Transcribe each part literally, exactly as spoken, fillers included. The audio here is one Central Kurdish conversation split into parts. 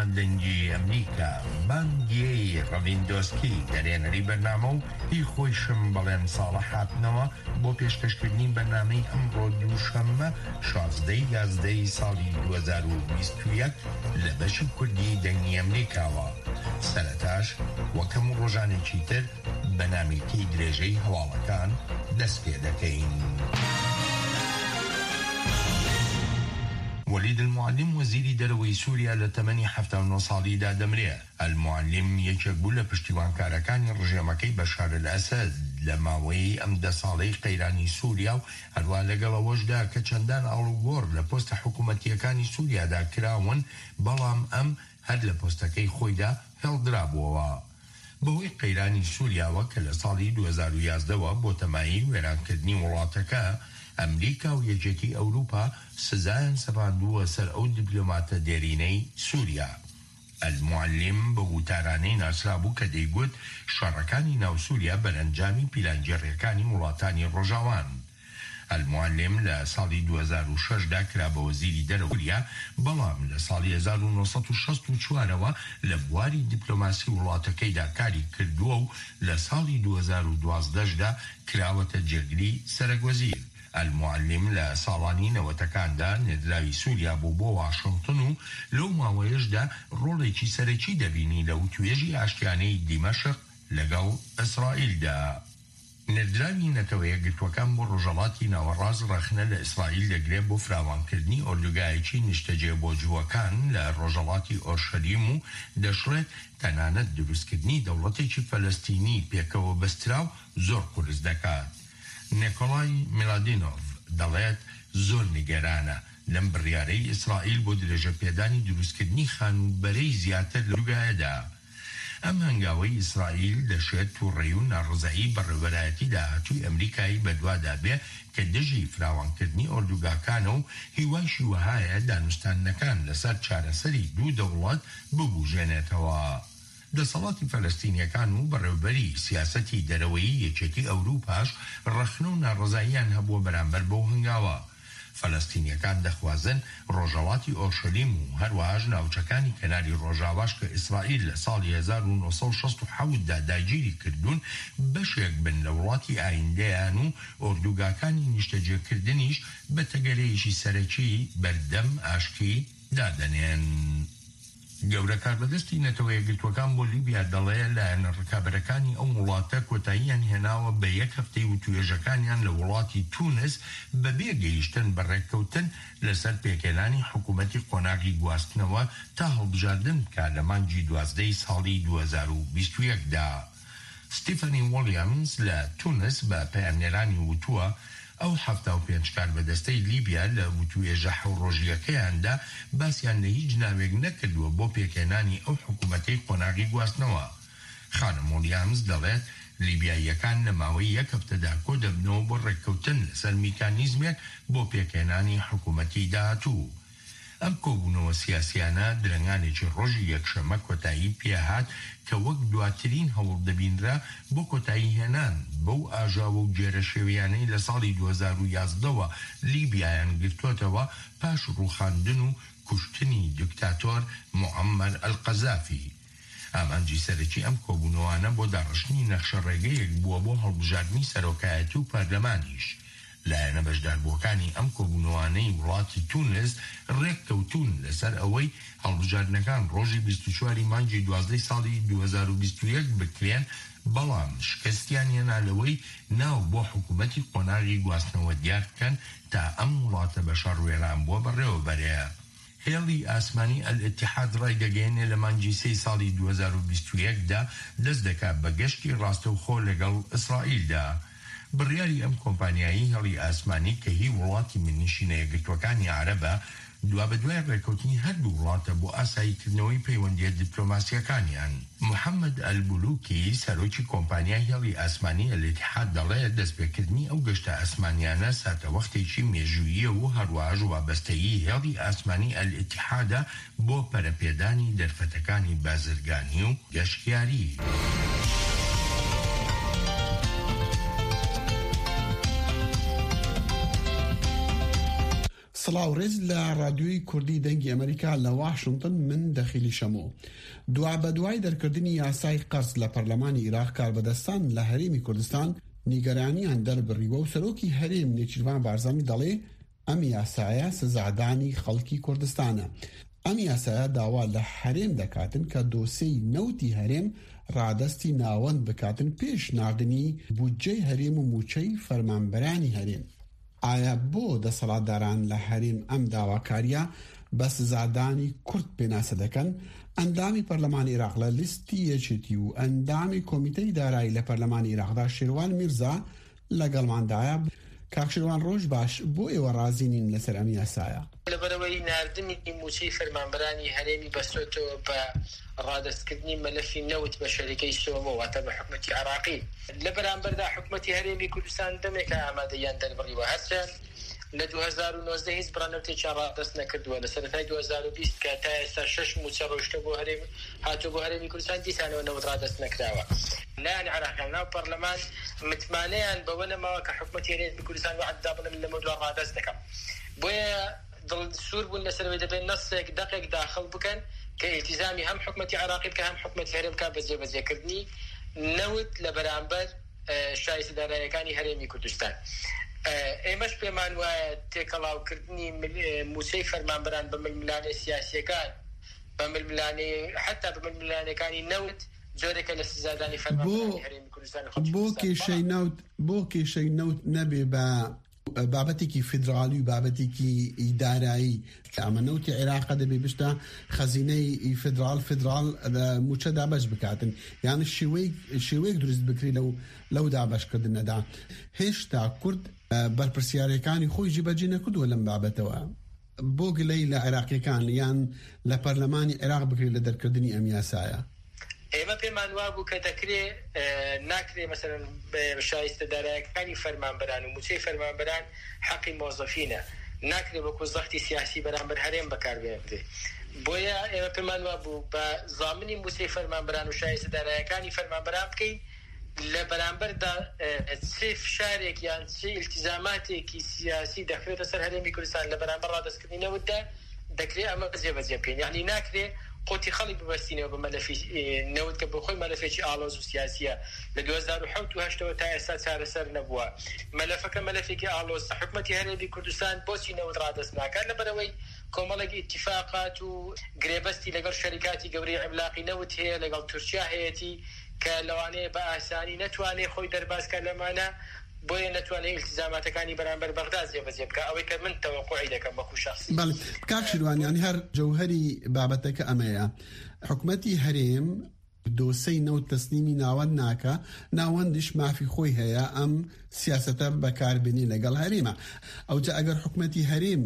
دەنگی ئەمریکا بانگیەی ڕەڤیندۆسکی دەرێنەری بەرنامە و هی خۆیشم بەڵێن ساڵە هاتنەوە بۆ پێشکەشکردنی بەرنامەی ئەمڕۆ دووشەممە شازدەی یازدەی ساڵی دوو هەزار و بیست و یەک لە بەشی کوردی دەنگی ئەمریکاوە. سەرەتاش وەکەم ڕۆژانێکی تر بەنامێکی درێژەی هەواڵەکان دەست پێ دەکەین. وليد المعلم وزيري دروي سوريا لتمني حفتا ونصالي دا دمريه. المعلم يجبو لپشتیوان کارکانی رژیمکی بشار الاسد لماوی ام دا صالي قيراني سوريا هلوا لقل وجدا كچندان اولوغور لپوست حکومتیکانی سوريا دا کراون بلام ام هد لپوستکی خوی دا هل درابوا. بوی قيراني سوريا وكل صالي دو هزار و یازده و بوتمایی ویران کردنی ولاتکا ئەمریکا و یەکێتی ئەوروپا سزایان سەپاندووە سەر ئەو دیپلۆماتە دێرینەی سووریا. المعلم بە وتارانەی ناسرا بوو کە دەیگوت شەڕەکانی ناو سووریا بەرەنجامی پیلانجێڕیەکانی وڵاتانی ڕۆژاوان. المعلم لە ساڵی دوو هەزار و شەش دا کرا بە وەزیری دەرەوە، بەڵام لە ساڵی هەزار و نۆسەد و شەست و چوارەوە لە بواری دیپلۆماسی وڵاتەکەیدا کاری کردووە و لە ساڵی دوو هەزار و دوازدەشدا کراوەتە جێگری سەرۆکوەزیر. المعلم لە ساڵانی نەوەتەکاندا نێردراوی سووریا بوو بۆ واشنگتن و لەو ماوەیەشدا ڕۆڵێکی سەرەکی دەبینی لەو توێژی ئاشتیانەی دیمەشق لەگەڵ ئیسرائیلدا. نێردراوی نەتەوە یەکگرتوەکان بۆ ڕۆژهەڵاتی ناوەڕاز ڕەخنە لە ئیسرائیل دەگرێت بۆ فراوانکردنی ئۆردوگایەکی نیشتەجێ بۆ جووەکان لە ڕۆژهەڵاتی ئۆرشەلیم و دەشڵێت تەنانەت دروستکردنی دەوڵەتێکی فەلەستینی پێکەوە بەستراو زۆر قورس دەکات. نیکولای میلادینۆڤ دەڵێت زۆر نیگەرانە لەم بڕیارەی ئیسرائیل بۆ درێژە پێدانی دروستکردنی خانوبەرەی زیاتر لە ڕووگایەدا. ئەم هەنگاوەی ئیسرائیل دەشێت تووڕێی و ناڕزایی بەڕێوەبەرایەتی داهاتووی ئەمریکایی بەدوادا بێ کە دژی فراوانکردنی ئۆردوگاکانە و هیواشی وەهایە دانوستانەکان لەسەر چارەسەری دوو دەوڵەت ببوژێنێتەوە. دەسەڵاتی فەلەستینیەکان و بەڕێوەبەری سیاسەتی دەرەوەیی یەکێتی ئەوروپاش ڕەخنە و ناڕزاییان هەبووە بەرامبەر بەو هەنگاوە. فەلەستینیەکان دەخوازن ڕۆژهەڵاتی ئۆرشەلیم و هەروەهاش ناوچەکانی کەناری ڕۆژاواش کە ئیسرائیل لە ساڵی هەزار و نۆسەد و شەست و حەوت دا داگیری کردوون بەشێک بن لە وڵاتی ئایندەیان و ئۆردوگاکانی نیشتەجێکردنیش بە تەگەرەیەکی سەرەکی بەردەم ئاشتی دادەنێن. گەورە کاربەدەستی نەتەوە یەکگرتوەکان بۆ لیبیا دەڵێ لایەنە ڕکابەرەکانی ئەو وڵاتە کۆتاییان هێناوە بە یەک هەفتەی و توێژەکانیان لە وڵاتی تونس بەبێ گەیشتن بەڕێککەوتن لەسەر پێکێنانی حکوومەتی قۆناغی گواستنەوە تا هەڵبژاردن بکە لە مانگی دوازدەی ساڵی دوو هەزار و بیست و یەکدا. ستیفەنی ویلیامز لە تونس بە پەیامنێرانی وتووە ئەو هەفتە و پێنج کاربەدەستەی لیبیا لە وتوێژە حەوڕۆژیەکەیاندا باسییان لە هیچ ناوێک نەکردووە بۆ پێکێنانی ئەو حکوومەتەی قۆناغی گواستنەوە. خانم ویلیامز دەڵێت لیبیاییەکان لە ماوەی یەک هەفتەدا کۆ دەبنەوە بۆ ڕێککەوتن لەسەر میکانیزمێک بۆ پێکێنانی حکوومەتی داهاتوو. ئەم کۆبوونەوە سیاسیانە درەنگانێکی ڕۆژی یەکشەمە کۆتایی پێهات کە وەک دواترین هەوڵ دەبینرا بۆ کۆتایی هێنان بەو ئاژاوە و جێرە شێویانەی لە ساڵی دوو هەزار و یازدەوە لیبیایان گرتوۆتەوە پاش ڕووخاندن و کوشتنی دیکتاتۆر موعەمەر ئەلقەزافی. ئامانجی سەرەکی ئەم کۆبوونەوانە بۆ داڕشتنی نەخشە ڕێگەیەک بووە بۆ هەڵبژاردننی سەرۆکایەتی و پەرلەمانیش. لایەنە بەشداربووەکانی ئەم کۆبوونەوانەی وڵاتی تونس ڕێککەوتون لەسەر ئەوەی هەڵبژاردنەکان ڕۆژی بیست و چواری مانگی دوازدەی ساڵی دوو هەزار و بیست و یەک بکرێن، بەڵام شکستیان هێنالەوەی ناو بۆ حکوومەتی قۆناغی گواستنەوە دیار بکەن تا ئەم وڵاتە بەشەڕ وێران بووە بەڕێوەبەرەیە. هێڵی ئاسمانی ئەلئیتیحاد ڕایدەگەیەنێ لە مانگی سێی ساڵی دوو هەزار و بیست و یەکدا دەست دەکات بە گەشتی ڕاستەوخۆ لەگەڵ ئیسرائیلدا. بڕیاری ئەم کۆمپانیایی هەڵی ئاسمانی کە هی وڵاتی منیشینە یەکگرتوەکانی عەرەبە دوا بەدوای ڕێککەوتنی هەردوو وڵاتە بۆ ئاساییکردنەوەی پەیوەندیە دیپلۆماسیەکانیان. محەممەد ئەلبولوکی سەرۆکی کۆمپانیای هێڵی ئاسمانی ئەلئیتیحاد دەڵێت دەستپێکردنی ئەو گەشتە ئاسمانیانە ساتەوەختێکی مێژوویە و هەروەهاش وابەستەیی هێڵی ئاسمانی ئەلئیتیحادە بۆ پەرەپێدانی دەرفەتەکانی بازرگانی و گەشتیاری. سڵاو ڕێز لە رادیۆی کوردی دەنگی ئەمریکا لە واشنگتن من دەخیلی شەمۆ. دوا بە دوای دەرکردنی یاسای قەرز لە پەرلەمانی عێراق کاربەدەستان لە هەرێمی کوردستان نیگەرانیان دەربڕیوە و سەرۆکی هەرێم نێچیروان بارزانی دەڵێ ئەم یاسایە سزادانی خەڵکی کوردستانە. ئەم یاسایە داوا لە هەرێم دەکاتن کە دۆسەی نەوتی هەرێم ڕادەستی ناوەند بکاتن پێش ناردنی بودجەی هەرێم و موچەی فەرمانبەرانی هەرێم. ئایا بۆ دەسەڵاتداران لە هەرێم ئەم داواکاریە بە سزادانی کورد پێناسە دەکەن؟ ئەندامی پەرلەمانی عێراق لە لیستی یەکێتی و ئەندامی کۆمیتەی دارایی لە پەرلەمانی عێراقدا شێروان میرزا لەگەڵماندایە. کاکشێروان ڕۆژ باش، بۆ ئێوە ڕازی نین لەسەر ئەم یاسایە؟ لەبەرەوەی ناردنی موچەی فەرمانبەرانی هەرێمی بەستۆتەوە بە ڕادەستکردنی مەلەفی نەوت بە شەریکەی سۆمە واتە بە حکومەتی عێراقی لە بەرامبەردا حکومەتی هەرێمی کوردستان دەمێکە ئامادەیان دەربڕیوە هەرچەند لە دوو هەزار و نۆزدە هیچ بڕانەوتێکیان ڕادەست نەکردووە. لە سەرەتای دوو هەزار و بیست کە تا ئێستا شەش موچە ڕۆیشتە بۆ هەرێم هاتووە بۆ هەرێمی کوردستان دیسانەوە نەوت ڕادەست نەکراوە. لایەن عێراقیان ناو پەرلەمان متمانەیان بەوە نەماوە کە حکومەتی هەرێمی کوردستان وعددا بڵێن لەمە دووە ڕادەست دەکەم. بۆیە دڵسوور بوون لەسەرەوەی دەبێت نەسێک دەقێک داخل بکەن کە ئیلتیزامی هەم حکومەتی عێراقی بکە هەم حکومەتی هەرێم کا بە جێبەجێکردنی نەوت لە بەرامبەر شایستەداراییەکانی هەرێمی کوردستان. ئێمەش پێمان وایە تێکەڵاوکردنی موچەی فەرمانبەران بە ململانەی سیاسیەکان بە ململانەی حتا بە ململانەکانی نەوت جۆرێکە لە سزادانی فەرمانبەرانی هەرێمی کوردستان. بۆ کێشەی نەوت بۆ کێشەی نەوت نەبێ بە بابەتێکی فیدرالی و بابەتێکی ئیدارایی کە ئەمە نەوتی عێراقە دەبێ بشتە خەزینەی فیدرال فیدرال موچە دابەش بکاتن، یان شێوەیەک دروست بکری لەو لەو دابەشکردنەدا. هێشتا کورد بەرپرسیارەکانی خۆی جێبەجێ نەکردووە لەم بابەتەوە. بۆ گلەی لە عێراقیەکان یان لە پەرلەمانی عێراق بکرێت لە دەرکردنی ئەم یاسایە؟ ئێمە پێمان وا بوو کە دەکرێ ناکرێ مەسەرەن شایستەداراییەکانی فەرمانبەران و موچەی فەرمانبەران حەقی مۆزەفینە، ناکرێ وەکو زەختی سیاسی بەرامبەر هەرێم بەکاربێنرێ. بۆیە ئێمە پێمان وا بوو بە زامنی موچەی فەرمانبەران و شایستەداراییەکانی فەرمانبەران بکەین لە بەرامبەردا چێ فشارێک یان چێ ئیلتیزاماتێکی سیاسی دەخوێتە سەر هەرێمی کوردستان لە بەرامبەر ڕادەستکردنەوەدا دەکرێ ئەمە جێبەجێ بکەین. یعنی ناکرێ قوتی خەڵی ببەستینەوە بە مەلەفی نەوت کە بۆ خۆی مەلەفێکی ئاڵۆز و سیاسیە لە دوو هەزار و حەوت و هەشتەوە تا ئێستا چارەسەر نەبووە. مەلەفەکە مەلەفێکی ئاڵۆز حکومەتی هەرێمی کوردستان بۆچی نەوت ڕادەست ناکات؟ لەبەرەوەی کۆمەڵێکی ئیتیفاقات و گرێبەستی لەگەڵ شەریکاتی گەورەی عیملاقی نەوت هەیە، لەگەڵ تورکیا هەیەتی کە لەوانەیە بە ئاسانی نەتوانێت خۆی دەرباسکە لەمانە، بۆیە نەتوانێت ئیلتیزاماتەکانی بەرامبەر بەغدا جێبەجێ بکە. ئەوەی کە من تەوەقوعی دەکەم وەکو شەخسی. بەڵێ کاکشێروان، یانی هەر جەوهەری بابەتەکە ئەمەیە، حکومەتی هەرێم دۆسەی نەوت تەسلیمی ناوەند ناکە، ناوەندیش مافی خۆی هەیە ئەم سیاسەتە بەکاربێنی لەگەڵ هەرێمە. ئەوجا ئەگەر حکومەتی هەرێم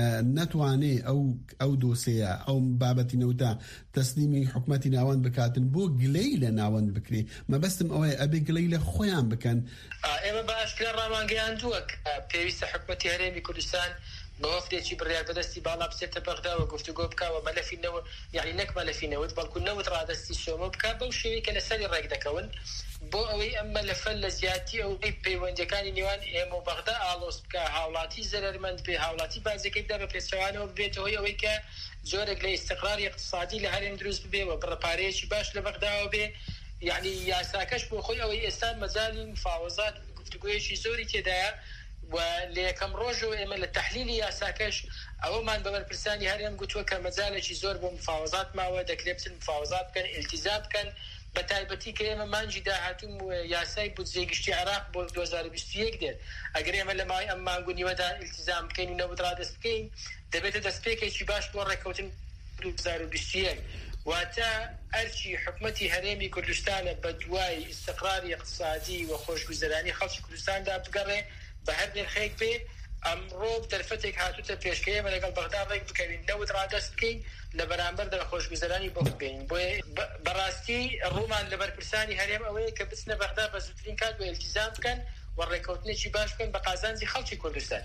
نەتوانێ ئەو ئەو دۆسەیە ئەو بابەتی نەوتە تەسلیمی حکومەتی ناوەند بکاتن بۆ گلەی لە ناوەند بکرێ، مەبەستم ئەوەیە ئەبێ گلەی لە خۆیان بکەن. ئێمە بە ئاشکرا ڕامانگەیاندووە پێویستە حکومەتی هەرێمی کوردستان بە وەفتێکی بڕیار بەدەستی باڵا بچێتە بەغداوە گفتوگۆ بکەوە مەلەفی نەوت، یعنی نەک مەلەفی نەوت بەڵکو نەوت ڕادەستی سۆمە بکە بەو شێوەیە کە لەسەری ڕێک دەکەون بۆ ئەوەی ئەم مەلەفە لە زیاتی ئەوەی پەیوەندیەکانی نێوان ئێمە و بەغدا ئاڵۆز بکە، هاوڵاتی زەرمەند بێ، هاوڵاتی بازەکەی بدا بە پێچەوانەوە ببێتەوە ئەوەی کە جۆرێک لە ئیستیقراری اقتصادی لە هەرێم دروست ببێەوە، بڕەپارەیەکی باش لە بەغداوە بێ. یعنی یاساکەش بۆ خۆی ئەوەی ئێستا مەجالی مفاوەزات گفتوگۆیەکی زۆری تێدایە و لە یەکەم ڕۆژەوە ئێمە لە تەحلیلی یاساکەش ئەوەمان بە بەرپرسانی هەرێم گوتووە کە مەجالێکی زۆر بۆ مفاوەزات ماوە، دەکرێت بچن مفاوەزات بکەن، ئیلتیزام بکەن، بە تایبەتی کە ئێمە مانجی داهاتوو یاسای بودجێ گشتی عێراق بۆ دوو هەزار و بیست و یەک دێت. ئەگەر ئێمە لە ماوەی ئەم مانگ و نیوەدا ئیلتیزام بکەین و نەوت ڕادەست بکەین دەبێتە دەستپێکێکی باش بۆ ڕێکەوتن دوو هەزار و بیست و یەک. واتە ئەرچی حکومەتی هەرێمی کوردستانە بە دوای ئیستیقراری اقتصادی و خۆشگوزەرانی خەڵکی کوردستاندا بگەڕێ بە هەر نرخێک بێ. ئەمڕۆ دەرفەتێک هاتووتە پێشکەیە ئێمە لەگەڵ بەغدا ڕێک بکەوین نەوت ڕادەست بکەین لە بەرامبەر دە خۆشگوزەرانی بۆ ببین. بۆیە بەڕاستی ڕوومان لە بەرپرسانی هەرێم ئەوەیە کە بچنە بەغدا بە زووترین کات بۆ ئیلتیزام بکەن و ڕێکەوتنێکی باش بکەن بە قازانجی خەڵکی کوردستان.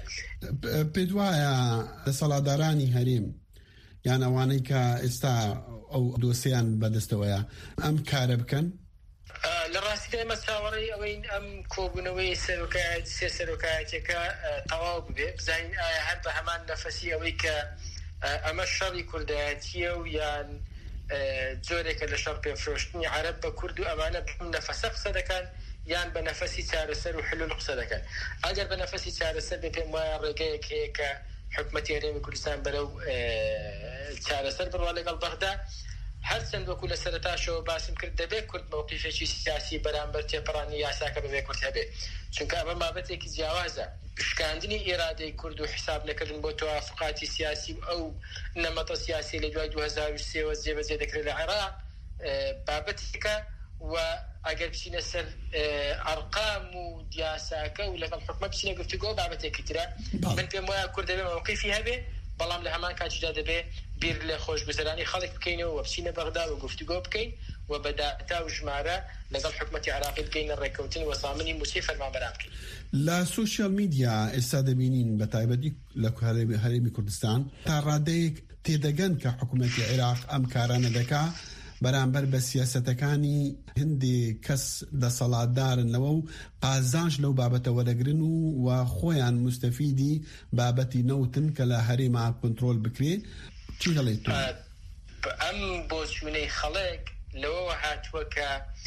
پێت وایە دەسەڵاتدارانی هەرێم یان ئەوانەی کە ئێستا ئەو دۆسیان بەدەستەوەیە ئەم کارە بکەن؟ لە ڕاستی ئێمە چاوەڕێی ئەوەی ئەم کۆبوونەوەی سەرۆکایەت سێ سەرۆکایەتێکە تەواو ببێ بزانین ئایا هەر بە هەمان نەفەسی ئەوەی کە ئەمە شەڕی کوردایەتیە و یان جۆرێکە لە شەڕ پێفرۆشتنی عەرەب بە کورد و ئەمانە بم نەفەسە قسە دەکەن یان بە نەفەسی چارەسەر و حلول قسە دەکەن. ئەگەر بە نەفەسی چارەسەر بێ پێم وایە ڕێگەیەک هەیە کە حکومەتی هەرێمی کوردستان بەرەو چارەسەر بڕوا لەگەڵ بەغدا. هەرچەند وەکو لە سەرەتاشەوە باسم کرد دەبێت کورد موقیفێکی سیاسی بەرامبەر تێپەڕانی یاساکە بەبێ کورد هەبێ، چونکە ئەمە بابەتێکی جیاوازە. شکاندنی ئێرادەی کورد و حساب نەکردن بۆ توافقاتی سیاسی و ئەو نەمەتە سیاسی لە دوای دوو هەزار و سێ جێبەجێ دەکرێت لە عێراق بابەتێکە و ئەگەر بچینە سەر ئەرقام و دیاساکە و لەگەڵ حکومەت بچینە گفتوگۆ بابەتێکی ترە. من پێم وایە کورد دەبێ موقیفی هەبێ، بەڵام لە هەمان کاتیدا دەبێ بیر لە خۆشگوزەرانی خەڵک بکەینەوە و بچینە بەغدا و گفتوگۆ بکەین و بەداتا و ژمارە لەگەڵ حکومەتی عێراقی بگەینە ڕێکەوتن و سامنی موچەی فەرمانبەران بکەین. لە سوشیال میدیا ئێستا دەبینین بە تایبەتی لە هەرێمی کوردستان تا ڕادەیەک تێدەگەن کە حکومەتی عێراق ئەم کارانە دەکا بەرامبەر بە سیاسەتەکانی هەندێ کەس دەسەڵاتدارن لەوە و قازانج لەو بابەتە وەرەگرن و و خۆیان مستەفیدی بابەتی نەوتن کە لە هەرێما کۆنترۆل بکرێ. چی دەڵێیت؟ ئەم بۆچوونەی خەڵک لەوەوە هاتووە کە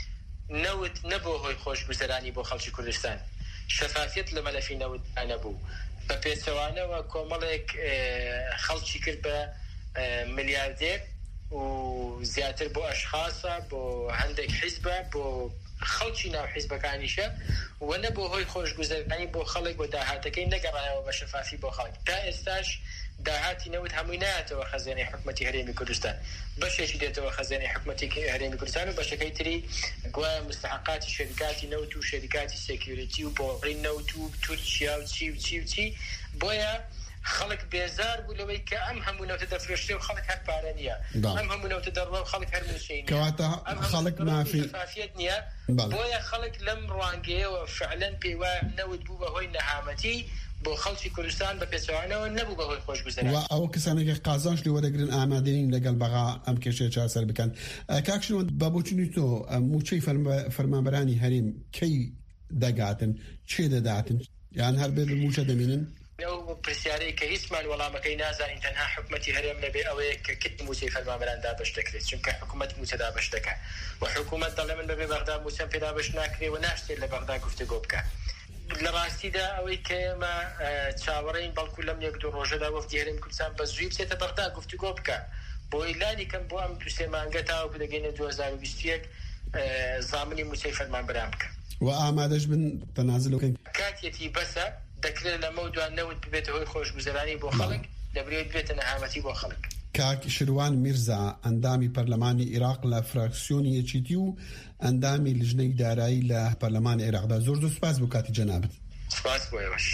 نەوت نەبوو هۆی خۆشگوزەرانی بۆ خەڵکی کوردستان، شەفافیت لە مەلەفی نەوت نەبوو، بە پێچەوانەوە کۆمەڵێک خەڵکی کرد بە ملیاردێر و زیاتر بۆ ئەشخاصە بۆ هەندێک حیزبە بۆ خەڵکی ناو حیزبەکانیشە و نەبوو هۆی خۆشگوزەرانی بۆ خەڵک و داهاتەکەی نەگەڕایەوە بە شەفافی بۆ خەڵک. تا ئێستاش داهاتی نەوت هەمووی نایەتەوە خەزانەی حکومەتی هەرێمی کوردستان، بەشێکی دێتەوە خەزانەی حکومەتی هەرێمی کوردستان و بەشەکەی تری گوایە مستحقاتی شەریکاتی نەوت و شەریکاتی سێکیوریتی و بۆڕی نەوت و تورکیا و چی و چی و چی. بۆیە خەڵک بێزار بوو لەوەی کە ئەم هەموو نەوتە دەفرۆشتێ و خەڵک هەر پارە نییە، ئەم هەموو نەوتە دەڕوا و خەڵک هەر موچەی کەواتە خەڵک مافی شەفافیت نییە. بۆیە خەڵک لەم ڕوانگەیەوە فعلەن پێی وایە نەوت بوو بەهۆی نەهامەتی بۆ خەڵکی کوردستان بە پێچەوانەوە نەبوو بەهۆی خۆشگوزەرانی. و ئەو کەسانێکی قازانج لێ وەرەگرن ئامادەین لەگەڵ بەغا ئەم کێشەیە چارەسەر بکەن. کاکشنەوە بە بۆچوونی تۆ موچەی فەرمانبەرانی هەرێم کەی دەگاتن، چێ دەداتن یان هەر بێت موچە دەمێنن؟ ئەو پرسیارەی کە هیچمان وەڵامەکەی نازانین تەنها حکومەتی هەرێم لەبێ ئەوەیە کە کت موچەی فەرمانبەران دابەش دەکرێت، چونکە حکومەت موچە دابەش دەکات و حکومەت دەڵێ من بەبێ بەغدا موچەم پێ دابەش ناکرێ و ناشتێت لە بەغدا گفتوگۆ بکات. لە ڕاستیدا ئەوەی کە ئێمە چاوەڕێین بەڵکو لەم یەک دوو ڕۆژەدا وەفدی هەرێمی کوردستان بە زووی بچێتە بەغدا گفتوگۆ بکات بۆ ئیلانی کەم بۆ ئەم دو سێ مانگە تاوەکو دەگەینە دوو هەزار و بیست و یەک زامنی موچەی فەرمانبەران بکات و ئامادەش بن تەنازل بکەن. کاتێتی بەسە دەکرێت لەمە دوان نەوت ببێتە هۆی خۆشگوزەرانی بۆ خەڵک، دەبرێت بێتە نەهامەتی بۆ خەڵک. کاک شروان میرزا ئەندامی پەرلەمانی عێراق لە فراکسیۆنی یەکیتی و ئەندامی لژنەی دارایی لە پەرلەمانی عێراقدا، زۆر زۆر سپاس بۆ کاتی جەنابەت. سپاس بۆ ئێوەش.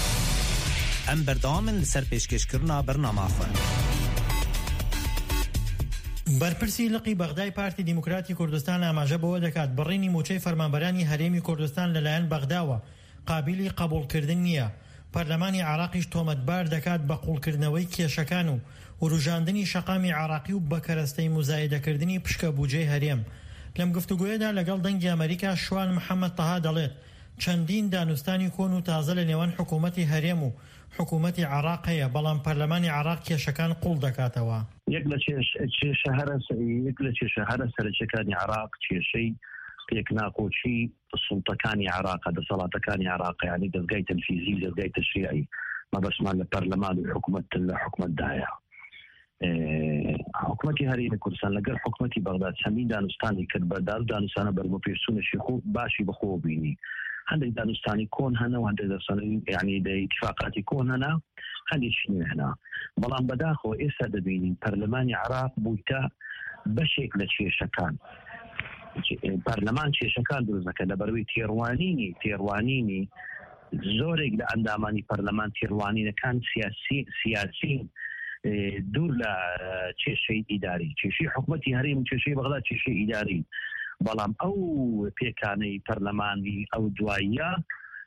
ئەم بەردەوامن لەسەر پێشکەشکردنا بەرنامەخۆ. بەرپرسی لقی بەغدای پارتی دیموکراتی کوردستان ئاماژە بەوە دەکات بڕینی موچەی فەرمانبەرانی هەرێمی کوردستان لەلایەن بەغداوە قابلی قبولکردن نییە. پەرلەمانی عێراقیش تۆمەتبار دەکات بە قوڵکردنەوەی کێشەکان و وروژاندنی شەقامی عێراقی و بەکەرەستەی مزایدەکردنی پشکە بوجەی هەرێم. لەم گفتوگوۆیەدا لەگەڵ دەنگی ئەمریکا شوان محەممەد تەها دەڵێت چەندین دانوستانی کۆن و تازە لە نێوان حکوومەتی هەرێم و حکوومەتی عێراق هەیە، بەڵام پەرلەمانی عێراق کێشەکان قوڵ دەکاتەوە. یەک لە کێشە هەرە یەک لە کێشە هەرە سەرچەکانی عێراق کێشەی پێکناکۆچی سوڵتەکانی عێراقە، دەسەڵاتەکانی عێراق، یعنی دەستگای تەنفیزی، دەستگای تەشریعی، مەبەسمان لە پەرلەمان و حکوومەت لە حکوومەتدایە. حکوومەتی هەرێمی کوردستان لەگەڵ حکوومەتی بەغداد چەندین دانوستانی کرد بەدار و دانوستانە بەرمە پێشچوونەشی خوب باشی بەخۆ بینی. هەندێک دانوستانی کۆن هەنە و هەندێک دەستانی یعنی اتفاقاتی کۆن هەنا، هەندێکی نوێ هەنا، بەڵام بەداخەوە ئێستا دەبینین پەرلەمانی عێراق بوویتە بەشێک لە کێشەکان. پەرلەمان کێشەکان دروست دەکات لەبەرەوەی تێڕوانینی تێڕوانینی زۆرێک لە ئەندامانی پەرلەمان تێڕوانینەکان سیاسی سیاسی دوور لە کێشەی ئیداری، کێشەی حکوومەتی هەرێم، کێشەی بەغداد کێشەی ئیداری. بەڵام ئەو پێکانەی پەرلەمانی ئەو دواییە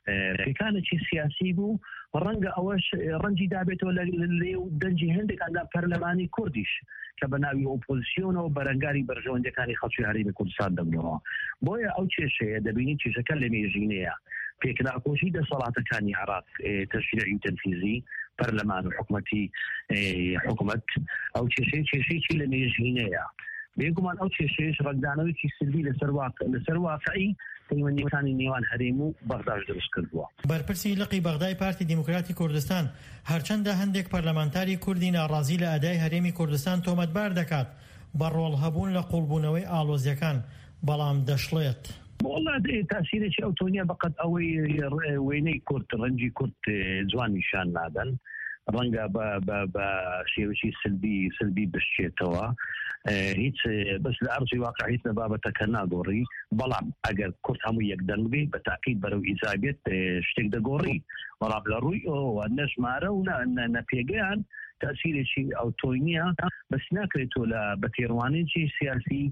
پێکانێکی سیاسی بوو ڕەنگە ئەوەش ڕەنجی دابێتەوە لێ و دەنجی هەندێک ئەندام پەرلەمانی کوردیش کە بە ناوی ئۆپۆزیسیۆنەوە بەرەنگاری بەرژەوەندەکانی خەڵکی هەرێمی کوردستان دەبنەوە. بۆیە ئەو کێشەیە دەبینی کێشەکە لە مێژینەیە پێکراکۆشی دەسەڵاتەکانی عێراق تەشریعی و تەنفیزی پەرلەمان و حکومەتی حکومەت ئەو کێشەی کێشەیەکی لە مێژینەیە بێگومان ئەو کێشەیەش ڕەگدانەوەی سلبی لەسەر واقعی پەیوەندیەکانی نێوان هەرێم و بەغداد دروست کردووە. بەرپرسی لقی بەغدای پارتی دیموکراتی کوردستان هەرچەندە هەندێک پەرلەمانتاری کوردی ناڕازی لە ئەدای هەرێمی کوردستان تۆمەتبار دەکات بە ڕۆڵ هەبوون لە قوڵبوونەوەی ئاڵۆزیەکان، بەڵام دەشڵێت والله تاثیرێکی ئەو تۆنیە بەقەت ئەوەی وێنەی کورد ڕەنجی کورد جوان نیشان نادەن ڕەنگە بە شێوەی سلبی سلبی بشێتەوە هیچ بەس لە ئەرزی واقع هیچ لە بابەتەکە ناگۆڕی، بەڵام ئەگەر کورد هەموو یەکدەنگ بێ بە تاقید بەرەو ئیجابێت شتێک دەگۆڕی، بەڵام لە ڕووی ئەوە نەژمارە و نەپێگەیان تاثیرێکی ئەو تۆی نییە، بەس ناکرێتەوە لە بە تێڕوانێکی سیاسی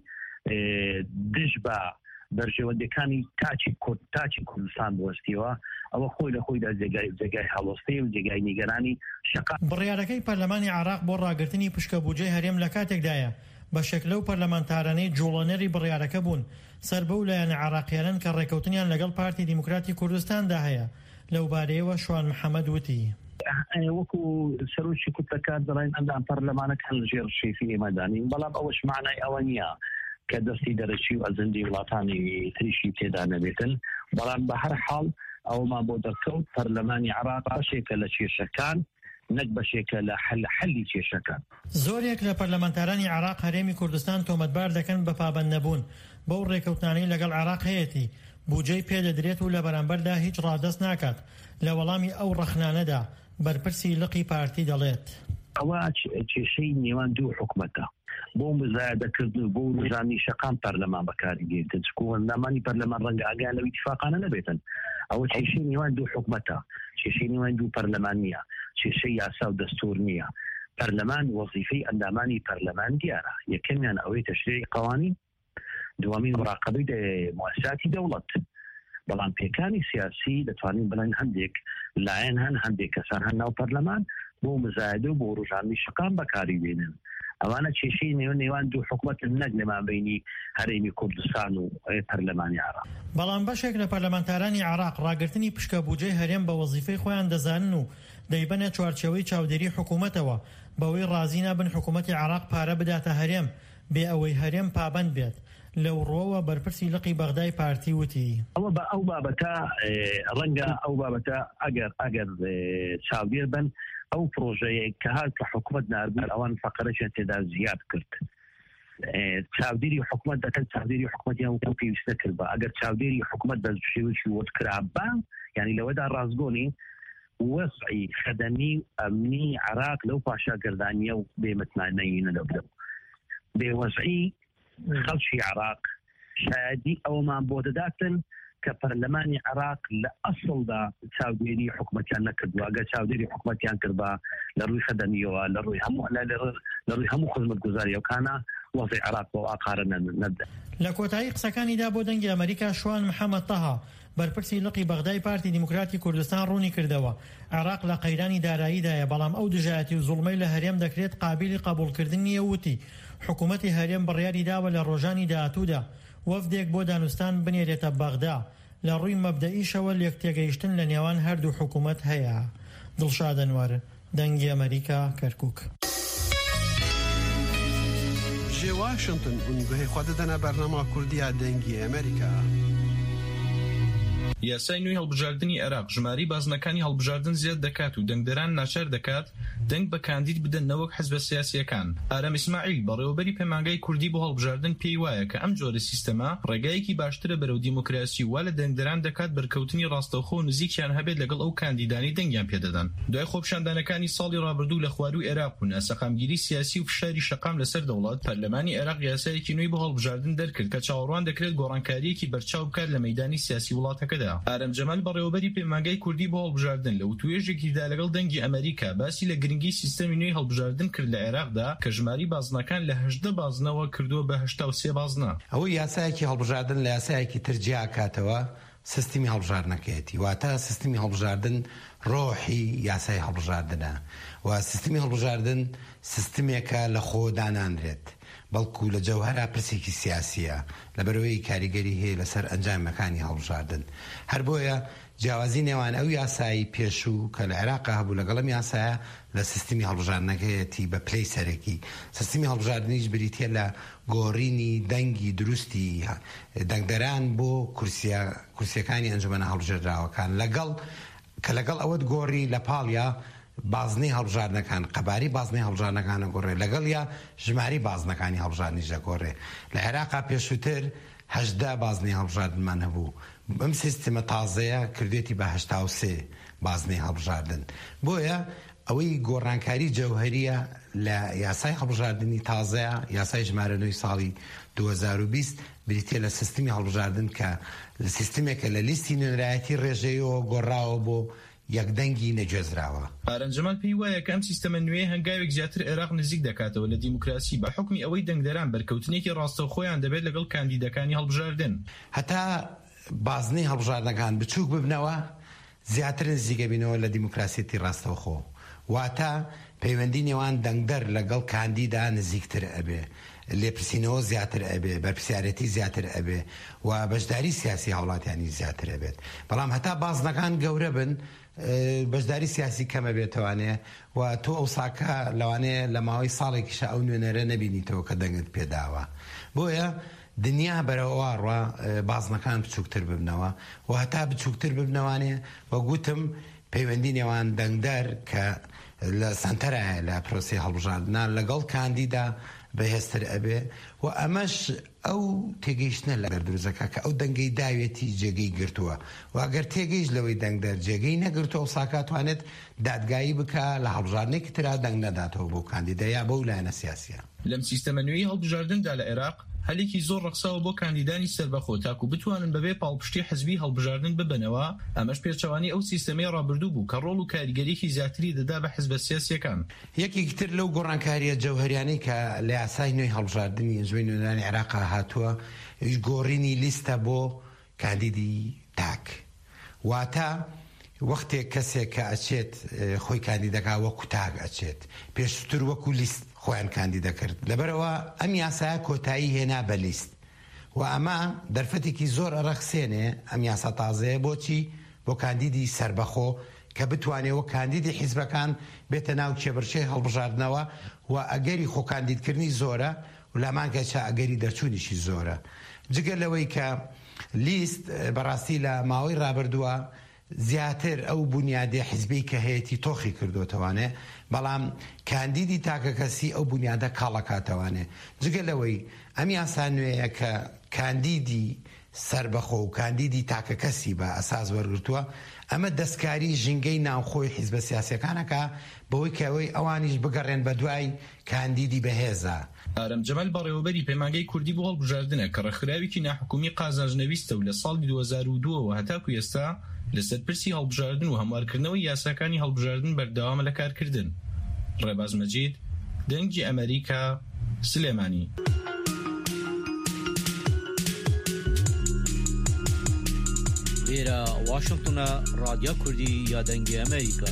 دژ بە بەرژەوەندەکانی تاچی کورد تاچی کوردستان بوەستیەوە ئەوە خۆی لە خۆیدا جێگای هەڵۆستەی و جێگای نیگەرانی شەقا. بڕیارەکەی پەرلەمانی عێراق بۆ ڕاگررتنی پشکەبوجەی هەرێم لە کاتێکدایە بە شەکلە و پەرلەمانتارانەی جوڵەنەری بڕیارەکە بوون سەر بەو لایەنە عێراقیانن کە ڕێکەوتنیان لەگەڵ پارتی دیموکراتی کوردستاندا هەیە. لەو بارەیەوە شوان محەممەد وتی وەکو سەرۆکی کوتەکان دەڵێن ئەندام پەرلەمانەکان لەژێر شێفی ئێمەدانین، بەڵام ئەوەش معنای ئەوە نییە کە دەستی دەرەچی و ئەزەندی وڵاتانی تریشی تێدا نەبێتن، بەڵام بە هەر حاڵ ئەومان بۆ دەرکەوت پەرلەمانی عێراق بەشێکە لە کێشەکان نەک بەشێکە لە حل حەلی کێشەکان. زۆرێک لە پەرلەمانتارانی عێراق هەرێمی کوردستان تۆمەتبار دەکەن بە پابەند نەبوون بەو ڕێکەوتانەی لەگەڵ عێراق هەیەی بودجەی پێدەدرێت و لە بەرامبەردا هیچ ڕادەست ناکات. لە وەڵامی ئەو ڕەخنانەدا بەرپرسی لقی پارتی دەڵێت ئەوە کێشەی نێوان دوو حکومەتە بۆ مزایدەکردن بۆ ڕژانی شەقام پەرلەمان بەکاری دێتن چکۆ نامانی پەرلەمان ڕەنگە ئاگیان لەو ئیتفاقانە نەبێتن. ئەوە کێشەی نێوان دوو حکومەتە، کێشەی نێوان دوو پەرلەمان نییە، کێشەی یاسا و دەستوور نییە. پەرلەمان وەزیفەی ئەندامانی پەرلەمان دیارە، یەکەمیان ئەوەی تەشریعی قەوانین، دووەمین مراقبەی موسساتی دەوڵەت. بەڵام پێکانی سیاسی دەتوانین بڵێن هەندێک لایەن هەن هەندێک کەسان هەن ناو پەرلەمان بۆ مزایدە و بۆ ڕژاندنی شەقام بەکاری بێنن. ئەوانە کێشەی نێوان نێوان دوو حکومەت نەک لەمان بینی هەرێمی کوردستان و پەرلەمانی عێراق. بەڵام بەشێک لە پەرلەمانتارانی عێراق ڕاگررتنی پشکەبوجەی هەرێم بە وەزیفەی خۆیان دەزانن و دەیبەنە چوارچێوەی چاودێری حکوومەتەوە بەوەی ڕازی نابن حکوومەتی عێراق پارە بداتە هەرێم بێ ئەوەی هەرێم پابەند بێت. لەو ڕۆوە بەرپرسی لقی بەغدای پارتی وتی ئەوە بە ئەو بابەتە ڕەنگە ئەو بابەتە ئەگەر ئەگەر چاودێر بن ئەو پرۆژەیە کە هەر کە حکوومەت ناربوون ئەوان فەقەرەشیان تێدا زیاد کرد. چاودێری حکوومەت دەکەن چاودێری حکوومەتیان وەکو پێویستە کرد بە ئەگەر چاودێری حکوومەت بە شێوەیەکی وتکرا بە یعنی لەوەدا ڕازگۆنی وەسعی خەدەمی ئەمنی عێراق لەو پاشاگردانیە و بێمتمانەیی نەدەبدەم بێوەسعی خەڵکی عێراق شایدی ئەومان بۆ دەداتن کە پەرلەمانی عێراق لە ئەسڵدا چاودێری حکوومەتیان نەکردووە. ئەگەر چاودێری حکوومەتیان کردبا لە ڕووی خەدەمیەوە لە ڕووی هەموو لە ڕووی هەموو خزمەتگوزاریەکانە وەزعی عێراق بۆ ئاقارە نەبدا. لە کۆتایی قسەکانیدا بۆ دەنگی ئەمریکا شوان محەممەد تەها بەرپرسی لقی بەغدای پارتی دیموکراتی کوردستان ڕوونی کردەوە عێراق لە قەیرانی داراییدایە، بەڵام ئەو دژایەتی و زوڵمەی لە هەرێم دەکرێت قابلی قبولکردن نییە. وتی حکوومەتی هەرێم بڕیاری داوە لە ڕۆژانی داهاتوودا وەفدێک بۆ دانوستان بنێرێتە بەغدا لە ڕووی مەبدەئیشەوە لێک تێگەیشتن لە نێوان هەردوو حکوومەت هەیە. دڵشاد ئەنوەر، دەنگی ئەمریکا، کەرکووک. ژێ واشنگتن گوهەی خوا دەدەنە بەرنامە کوردیە دەنگی ئەمریکا. یاسای نوێی هەڵبژاردننی عێراق ژماری بازنەکانی هەڵبژاردن زیاد دەکات و دەنگدەران ناچار دەکات دەنگ بە کاندید بدەن نەوەک حزبە سیاسیەکان. ئارام ئیسماعیل بەڕێوەبەری پەیمانگای کوردی بۆ هەڵبژاردن پێی وایە کە ئەم جۆرە سیستەمە ڕێگایەکی باشترە بەرەو دیموکراسی وا لە دەنگدەران دەکات بەرکەوتنی ڕاستەوخۆ و نزیکیان هەبێت لەگەڵ ئەو کاندیدانی دەنگیان پێدەدەن. دوای خۆپیشاندانەکانی ساڵی ڕابردوو لە خواروی عێراق و ناسەقامگیری سیاسی و فشاری شەقام لەسەر دەوڵەت، پەرلەمانی عێراق یاسایەکی نوێی بۆ هەڵبژاردن دەرکرد کە چاوەڕوان دەکرێت گۆڕانکاریەکی بەرچاو بکات لە مەیدانی سیاسی وڵاتەکەدا. ئارەم جەمال بەڕێوەبەری پەیمانگای کوردی بۆ هەڵبژاردن لە وتوێژێکیدا لەگەڵ دەنگی ئەمریکا باسی لە گرنگی سیستەمی نوێی هەڵبژاردن کرد لە عێراقدا کە ژماری بازنەکان لە هەژدە بازنەوە کردووە بە هەشتا و سێ بازنە. ئەوەی یاسایەکی هەڵبژاردن لە یاسایەکی تر جیا کاتەوە سیستمی هەڵبژاردنەکەیەتی، واتە سیستمی هەڵبژاردن ڕۆحی یاسای هەڵبژاردنە و سیستمی هەڵبژاردن سیستمێکە لە خۆ دانانرێت، بەڵکو لە جەوهەرا پرسێکی سیاسیە لەبەرەوەی کاریگەری هەیە لەسەر ئەنجامەکانی هەڵبژاردن. هەر بۆیە جیاوازی نێوان ئەو یاسایی پێشوو کە لە عێراقا هەبوو لەگەڵم یاسایە لە سیستمی هەڵبژاردنەکەیەتی بە پلەی سەرەکی. سیستمی هەڵبژاردنیش بریتە لە گۆڕینی دەنگی دروستی دەنگدەران بۆ کورسیەکانی ئەنجومەنە هەڵبژێردراوەکان، لەگەڵ کە لەگەڵ ئەوەت گۆڕی لە پاڵیا بازنەی هەڵبژاردنەکان، قەباری بازنەی هەڵبژاردنەکانە گۆڕێ، لەگەڵ یا ژماری بازنەکانی هەڵبژاردنیش دەگۆڕێ. لە عێراقا پێشووتر هەژدا بازنەی هەڵبژاردنمان هەبوو، ئەم سیستمە تازەیە کردێتی بە هەشتا و سێ بازنەی هەڵبژاردن. بۆیە ئەوەی گۆڕانکاری جەوهەریە لە یاسای هەڵبژاردننی تازەیە، یاسای ژمارە نۆی ساڵی دوو هەزار و بیست بریتێ لە سیستمی هەڵبژاردن کە لە سیستمێکە لە لیستی نوێنرایەتی ڕێژەیەوە گۆڕاوە بۆ یەکدەنگی نەگوێزراوە. ئارەنجەمال پێی وایە کە ئەم سیستەمە نوێ هەنگاوێک زیاتر عێراق نزیک دەکاتەوە لە دیموکراسی بە حکمی ئەوەی دەنگدەران بەرکەوتنێکی ڕاستەوخۆیان دەبێت لەگەڵ کاندیدەکانی هەڵبژاردن. هەتا بازنەی هەڵبژاردنەکان بچووک ببنەوە زیاتر نزیکە بینەوە لە دیموکراسیەتی ڕاستەوخۆ، واتە پەیوەندی نێوان دەنگدەر لەگەڵ کاندیدا نزیکتر ئەبێ، لێپرسینەوە زیاتر ئەبێ، بەرپرسیارەتی زیاتر ئەبێ و بەشداری سیاسی هاوڵاتیانی زیاتر ئەبێت. بەڵام هەتا بازنەکان گەورە بن بەشداری سیاسی کەمە بێتوانێ و تۆ ئەو ساکە لەوانەیە لە ماوەی ساڵێکیشە ئەو نوێنەرە نەبینیتەوە کە دەنگت پێداوە. بۆیە دنیا بەرەوە ڕوا بازنەکان بچووکتر ببنەوە و هەتا بچووکتر ببنەوانێ و گوتم پەیوەندی نێوان دەنگدەر کە لە سنتەرایە لە پرۆسی هەڵبژاردنە لەگەڵ کاندیدا بەهێزتر ئەبێ و ئەمەش ئەو تێگەیشتنە لە دروزەکە کە ئەو دەنگەی داوێتی جێگەی گرتووە و ئەگەر تێگەیش لەوەی دەنگدەر جێگەی نەگرتووە و ساکاتوانێت دادگایی بکە لە هەڵبژاردنێکی ترا دەنگ نەداتەوە بۆ کاندیدا یا بەو لایەنە سیاسیە. لەم سیستەمە نوێی هەڵبژاردندا لە عێراق هەلێکی زۆر ڕەخساوە بۆ کاندیدانی سەربەخۆ تاکو بتوانن بەبێ پاڵپشتی حزبی هەڵبژاردن ببنەوە. ئەمەش پێچەوانی ئەو سیستەمەی ڕابردوو بوو کە ڕۆڵ و کاریگەریەکی زیاتری دەدا بە حزبە سیاسیەکان. یەکێکی تر لەو گۆڕانکاریە جەوهەریانەی کە لە یاسای نوێی هەڵبژاردننی ئەنجومەی نوێنەرانی عێراقا هاتووە گۆڕینی لیستە بۆ کاندیدی تاک، واتە وەختێک کەسێک کە ئەچێت خۆی کاندیدەکە وەکو تاک ئەچێت، پێشتر وەکو لیست خۆیان کاندیدە کرد. لەبەرەوە ئەم یاسایە کۆتایی هێنا بە لیست و ئەمە دەرفەتێکی زۆر ئەرەخسێنێ ئەم یاسا تازەیە بۆچی بۆ کاندیدی سەربەخۆ کە بتوانێت وە کاندیدی حیزبەکان بێتە ناو کێبڕچەی هەڵبژاردنەوە و ئەگەری خۆ کاندیدکردنی زۆرە و لامانکەچە ئەگەری دەرچوونیشی زۆرە. جگە لەوەی کە لیست بەڕاستی لە ماوەی ڕابردووە زیاتر ئەو بنیادی حیزبی کە هەیەی تۆخی کردوتەوانێ، بەڵام کاندیدی تاکە کەسی ئەو بنیادە کاڵەکاتەوانێ. جگە لەوەی ئەم یاسا نوێیە کە کاندیدی سەربەخۆ و کاندیدی تاکە کەسی بە ئەساس وەرگرتووە، ئەمە دەستکاری ژینگەی ناوخۆی حیزبە سیاسیەکانەکە بەوەی کەوەی ئەوانیش بگەڕێن بە دوای کاندیدی بەهێزە. ئارەمجەمال بەڕێوەبەری پەیمانگەی کوردی بۆ هەڵبژاردنە کە ڕێکخراوێکی ناحکومی قازانجنەویستە و لە ساڵی دوو هەزار و دوو و هەتاکو ئێستا لەسەر پرسی هەڵبژاردن و هەموارکردنەوەی یاساکانی هەڵبژاردن بەردەوامە لە کارکردن. ڕێباز مەجید، دەنگی ئەمریکا، سلێمانی. لێرە واشنگتنە رادیۆ کوردی یا دەنگی ئەمریکا.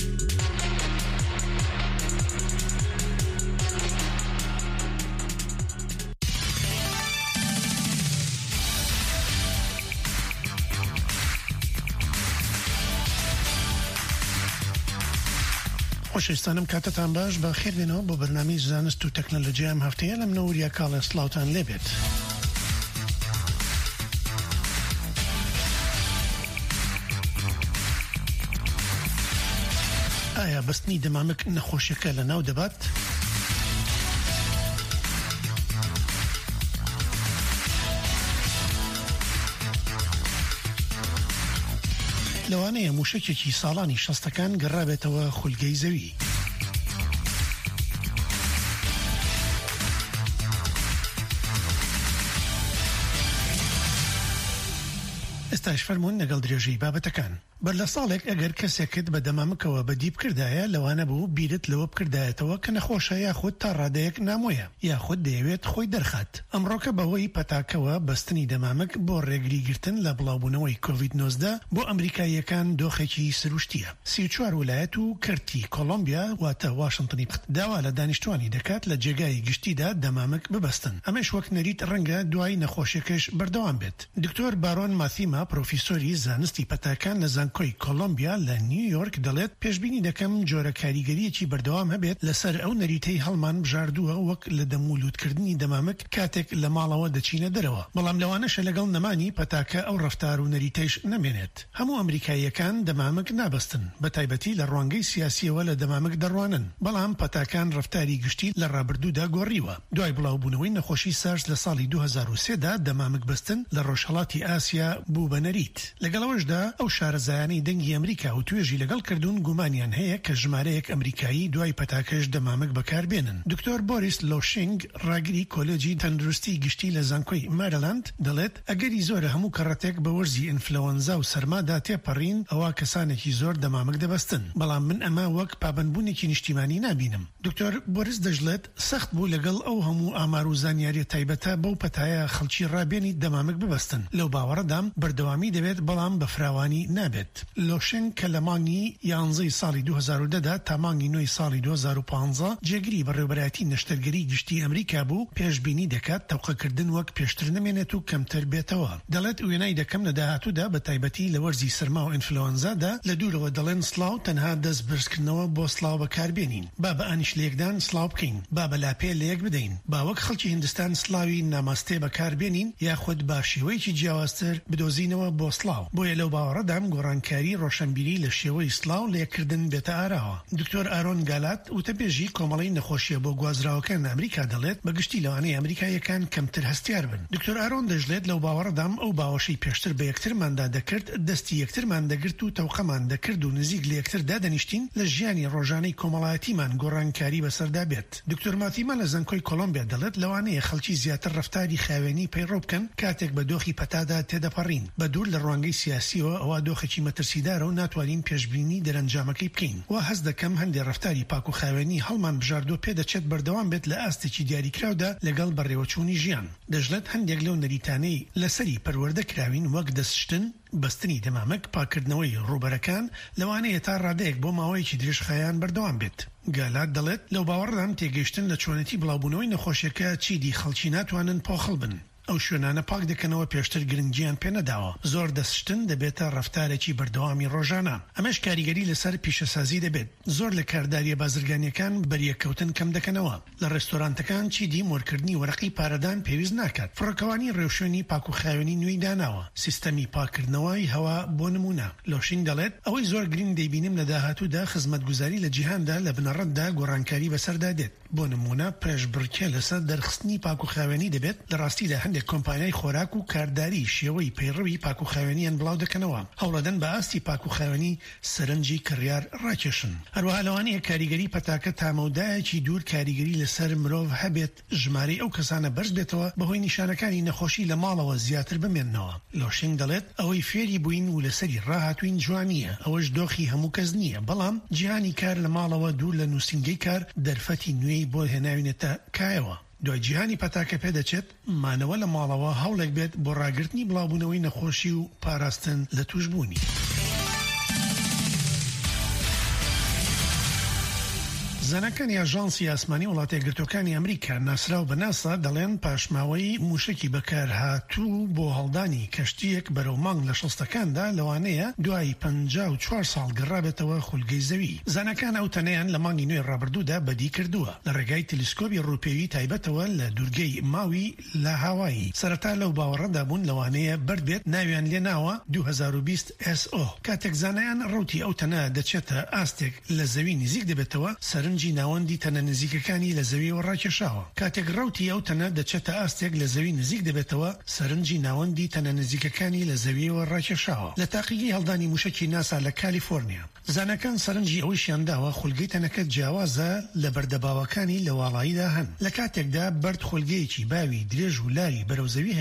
خۆشەویستانم کاتتان باش، بە خێربێنەوە بۆ بەرنامەی زانست و تەکنۆلۆژیا ئەم هەفتەیە لە منەوەریا کاڵە سڵاوتان لێبێت. ئایا بەستنی دەمامک نەخۆشیەکە لە ناو دەبات؟ لەوانەیە موشکێکی ساڵانی شەستەکان گەڕابێتەوە خولگەی زەوی. ئێستاش فەرموون لەگەڵ درێژەی بابەتەکان. بەر لە ساڵێک ئەگەر کەسێکت بە دەمامکەوە بەدی بکردایە لەوانە بوو بیرت لەوە بکردایەتەوە کە نەخۆشە یاخود تا ڕادەیەک نامۆیە یاخود دەیەوێت خۆی دەرخات. ئەمڕۆکە بەهۆی پەتاکەوە بەستنی دەمامک بۆ ڕێگریگرتن لە بڵاوبوونەوەی کۆڤید نۆزدە بۆ ئەمریکاییەکان دۆخێکی سروشتیە. سی و چوار ویلایەت و کەرتی کۆلۆمبیا واتە واشنگتنی داوا لە دانیشتوانی دەکات لە جێگای گشتیدا دەمامک ببەستن. ئەمەش وەک نەریت ڕەنگە دوای نەخۆشیەکەش بەردەوام بێت. دکتۆر بارۆن ماثیما پرۆفیسۆری زانستی پەتاکان لە زانکۆی کۆلۆمبیا لە نیویۆرک دەڵێت پێشبینی دەکەم جۆرە کاریگەریەکی بەردەوام هەبێت لەسەر ئەو نەریتەی هەڵمان بژاردووە وەک لە دەمولودکردنی دەمامک کاتێک لە ماڵەوە دەچینە دەرەوە. بەڵام لەوانەشە لەگەڵ نەمانی پەتاکە ئەو ڕەفتار و نەریتەیش نەمێنێت. هەموو ئەمریکاییەکان دەمامک نابەستن بە تایبەتی لە ڕوانگەی سیاسیەوە لە دەمامک دەڕوانن. بەڵام پەتاکان ڕەفتاری گشتی لە ڕابردوودا گۆڕیوە. دوای بڵاوبوونەوەی نەخۆشی سارس لە ساڵی دوو هەزار و سێ دا دەمامک بەستن لە ڕۆژهەڵاتی ئاسیا بوو بە نەریت. لەگەڵەوەشدا ئەو شارەزایانەی دەنگی ئەمریکا و توێژی لەگەڵ کردوون گومانیان هەیە کە ژمارەیەک ئەمریکایی دوای پەتاکەش دەمامک بەکاربێنن. دکتۆر بۆریس لۆشینگ ڕاگری کۆلێجی تەندروستی گشتی لە زانکۆی ماریلاند دەڵێت ئەگەری زۆرە هەموو کەڕەتێک بە وەرزی ئینفلەوەنزا و سەرمادا تێپەڕین ئەوە کەسانێکی زۆر دەمامک دەبەستن. بەڵام من ئەمە وەک پابەندبوونێکی نیشتیمانی نابینم. دکتۆر بۆریس دەژڵێت سەخت بوو لەگەڵ ئەو هەموو ئامار و زانیاریە تایبەتە بەو پەتایە خەڵکی ڕابێنی دەمامک ببەستن. لەو باوەڕەدام بەردەوامی دەبێت بەڵام بە فراوانی نابێت. لۆشن کە لە مانگی یانزەی ساڵی دوو هەزار و دە دا تا مانگی نۆی ساڵی دوو هەزار و پانزە جێگری بەڕێوەبەرایەتی نەشتەرگەری گشتی ئەمریکا بوو پێشبینی دەکات تەوقەکردن وەک پێشتر نمێنێت و کەمتر بێتەوە. دەڵێت وێنای دەکەم لە داهاتوودا بە تایبەتی لە وەرزی سەرما و ئینفلۆنزادا لە دوورەوە دەڵێن سڵاو تەنها دەست بەرزکردنەوە بۆ سڵاو بەکاربێنین. با بە ئانیش لە یەکدان سڵاو بکەین. با بە لاپێ لە یەک بدەین. با وەک خەڵکی هیندستان سڵاوی ناماستێ بەکاربێنین یاخود با شێوەیەکی جیاوازتر بدۆزینەوە بۆ سڵاو. بۆیە لەو باوەڕەدام گۆڕانکاری ڕۆشنبیری لە شێوەی سڵاو لە یەککردن بێتە ئاراوە. دکتۆر ئارۆن گالات وتەبێژی کۆمەڵی نەخۆشیە بۆ گوازراوەکان ئەمریکا دەڵێت بەگشتی لەوانەیە ئەمریکایەکان کەمتر هەستیار بن. دکتۆر ئارۆن دەژڵێت لەو باوەڕەدام ئەو باوەشەی پێشتر بە یەکترماندا دەکرد دەستی یەکترمان دەگرت و تەوقەمان دەکرد و نزیک لە یەکتردا دەنیشتین لە ژیانی ڕۆژانەی کۆمەڵایەتیمان گۆڕانکاری بەسەردا بێت. دکتۆر ماتیما لە زانکۆی کۆلۆمبیا دەڵێت لەوانەیە خەڵکی زیاتر ڕەفتاری خاوێنی پەیڕۆ بکەن کاتێک بە دۆخی پەتادا تێدەپەڕین. بە دوور لە ڕوانگەی سیاسیەوە ئەوە دۆخێکی مەترسیدارە و ناتوانین پێشبینی دەرەنجامەکەی بکەین. وا هەست دەکەم هەندێک ڕەفتاری پاک و خاوێنی هەڵمان بژاردۆ پێدەچێت بەردەوام بێت لە ئاستێکی دیاریکراودا لەگەڵ بەڕێوەچوونی ژیان. دەژڵێت هەندێک لەو نەریتانەی لەسەری پەروەردە کراوین وەک دەستشتن، بەستنی دەمامک، پاکردنەوەی ڕوبەرەکان لەوانەیە تا ڕادەیەک بۆ ماوەیەکی درێژخایان بەردەوام بێت. گالات دەڵێت لەو باوەڕدام تێگەیشتن لە چۆنەتی بڵاوبوونەوەی نەخۆشیەکە چیدی خەڵکی ناتوانن پۆخڵ بن. ئەو شوێنانە پاک دەکەنەوە پێشتر گرنگیان پێ نەداوە. زۆر دەستشتن دەبێتە ڕەفتارێکی بەردەوامی ڕۆژانە. ئەمەش کاریگەری لەسەر پیشەسازی دەبێت. زۆر لە کارداریە بازرگانیەکان بەریەکەوتن کەم دەکەنەوە. لە ڕێستۆرانتەکان چیدی مۆرکردنی وەرەقی پارەدان پێویست ناکات. فڕۆکەوانی ڕێوشێنی پاک و خاوێنی نوێی داناوە. سیستەمی پاکردنەوەی هەوا بۆ نمونە. لۆشین دەڵێت ئەوەی زۆر گرنگ دەیبینیم لە داهاتوودا خزمەتگوزاری لە جیهاندا لە بنەڕەتدا گۆڕانکاری بەسەردا دێت. بۆ نمونە پێشبڕکێ لەسەر دەرخستنی پاک و خاوێنی دەبێت. لە ڕاستیدا هەندێک کۆمپانیای خۆراک و کارداری شێوەی پەیڕەوی پاک و خاوێنیان بڵاو دەکەنەوە. هەوڵەدەن بە ئاستی پاک و خاوێنی سەرنجی کڕیار ڕاکێشن. هەروەها لەوانەیە کاریگەری پەتاکە تامەودایەکی دوور کاریگەری لەسەر مرۆڤ هەبێت ژمارەی ئەو کەسانە بەرز بێتەوە بەهۆی نیشانەکانی نەخۆشی لە ماڵەوە زیاتر بمێننەوە. لۆشینگ دەڵێت ئەوەی فێری بووین و لەسەری ڕاهاتوین جوانیە. ئەوەش دۆخی هەموو کەس نییە. بەڵام جیهانی کار لە ماڵەوە دوور لە نووسنگەی کار دەرفەتی نوێی بۆ هێناوینێتە کایەوە. دوای جیهانی پەتاکە پێدەچێت مانەوە لە ماڵەوە هەوڵێک بێت بۆ ڕاگررتنی بڵاوبوونەوەی نەخۆشی و پاراستن لە توشبوونی. زانەکانی ئاژانسی ئاسمانی وڵاتە یەکگرتووەکانی ئەمریکا ناسراو بە ناسا دەڵێن پاشماوەی موشکی بەکارهاتوو بۆ هەڵدانی کەشتیەک بەرەو مانگ لە شەستەکاندا لەوانەیە دوای پەنجا و چوار ساڵ گەڕابێتەوە خولگەی زەوی. زانەکان ئەو تەنەیان لە مانگی نوێی ڕابردوودا بەدی کردووە لە ڕێگای تەلسکۆپی ڕووپێوی تایبەتەوە لە دوورگەی ماوی لە هاوایی. سەرەتا لەو باوەڕەدا بوون لەوانەیە بەرد بێت ناویان لێ ناوە دوو هەزار و بیست ئێس ئۆ. کاتێک زانایان ڕوتی ئەو تەنە دەچێتە ئاستێک لە زەوی نزیک دەبێتەوە سەرنجی ناوەندی تەنە نزیکەکانی لە زەویەوە ڕاکێشاوە. کاتێک ڕوتی ئەو تەنە دەچێتە ئاستێک لە زەوی نزیک دەبێتەوە سەرنجی ناوەندی تەنە نزیکەکانی لە زەویەوە ڕاکێشاوە. لە تاقیگی هەڵدانی موشکی ناسا لە کالیفۆرنیا زانەکان سەرنجی ئەوەشیان داوە خولگەی تەنەکە جیاوازە لە بەردەباوەکانی لە واڵاییدا هەن. لە کاتێکدا بەرد خولگەیەکی باوی درێژ و لاری بەرەو زەوی هەیە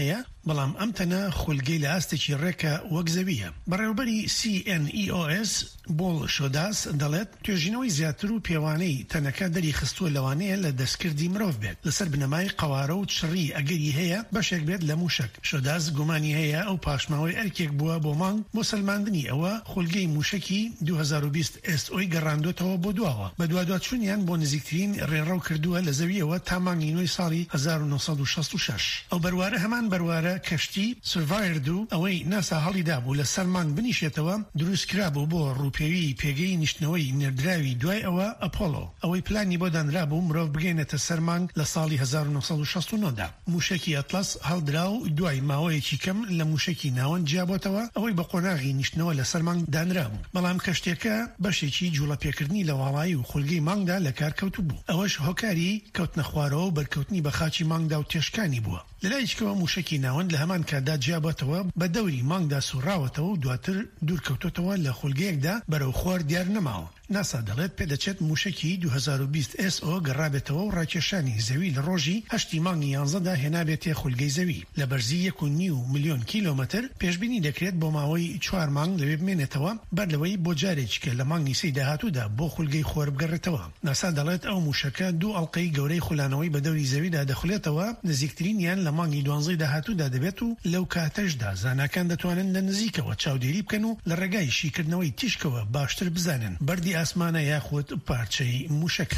بەڵام ئەم تەنە خولگەی لە ئاستێکی ڕێکە وەک زەویە. بەڕێوەبەری سی ئێن ئی ئۆ ئێس بۆڵ شۆداس دەڵێت توێژینەوەی زیاتر و پێوانەی تەنەکە دەری خستووە لەوانەیە لە دەستکردی مرۆڤ بێت لەسەر بنەمای قەوارە و چڕی ئەگەری هەیە بەشێک بێت لە موشک. شۆداس گومانی هەیە ئەو پاشماوەی ئەرکێک بووە بۆ مانگ بۆ سەلماندنی ئەوە خولگەی موشکی دوو هەزار و بیست ئێس ئۆی گەڕاندۆتەوە بۆ دواوە. بە دوادواتچوونیان بۆ نزیکترین ڕێڕەو کردووە لە زەویەوە تا مانگی نوێی ساڵی هەزار و نۆ سەد و شەست و شەش. ئەو بەروارە هەمان بەروارە کەشتی سڤایرد و ئەوەی ناسا هەڵیدا بوو لە سەرمان بنیشێتەوە دروستکرا بوو بۆ ڕووپێوی پێگەی نیشتنەوەی نێردراوی دوای ئەوە ئەپۆلۆ. ئەوەی پلانی بۆ دانرا بوو مرۆڤ بگەینێتە سەرمانگ لە ساڵی هەزار و نۆ سەد و شەست و نۆ دا. موشکی ئەتلەس هەڵدرا و دوای ماوەیەکی کەم لە موشکی ناوەند جیابۆتەوە ئەوەی بە قۆناغی نیشتنەوە لە سەر مانگ دانرا بوو. بەڵام کەشتێکە بەشێکی جوڵەپێکردنی لە واڵایی و خولگەی مانگدا لە کار کەوتو بوو. ئەوەش هۆکاری کەوتنە خوارەوە و بەرکەوتنی بە خاچی مانگدا و تێشکانی بووە. لەلایەکەوە موشکی ناوەند لە هەمان کاتدا جیابەتەوە بە دەوری مانگدا سوڕاوەتەوە و دواتر دوورکەوتۆتەوە لە خولگەیەکدا بەرەو خوار دیار نەماوە. ناسا دەڵێت پێدەچێت موشکی دوو هەزار و بیست ئێس ئۆ گەڕابێتەوە و ڕاکێشانی زەوی لە ڕۆژی هەشتی مانگی یانزەدا هێنابێتێ خولگەی زەوی. لە بەرزی یەک و نیو ملیۆن کیلۆمەتر پێشبینی دەکرێت بۆ ماوەی چوار مانگ لەوێ بمێنێتەوە بەر لەوەی بۆ جارێککە لە مانگی سەی داهاتوودا بۆ خولگەی خۆر بگەڕێتەوە. ناسا دەڵێت ئەو موشەکە دوو ئەڵقەی گەورەی خولانەوەی بە دەوری زەویدا دەخولێتەوە نزیکترینیان لە مانگی دوانزەی داهاتوودا دەبێت و لەو کاتەشدا زاناکان دەتوانن لە نزیکەوە چاودێری بکەن و لە ڕێگای شیکردنەوەی تیشکەوە باشتر بزانن بەردی ئاسمانە یاخود پارچەی موشەکە.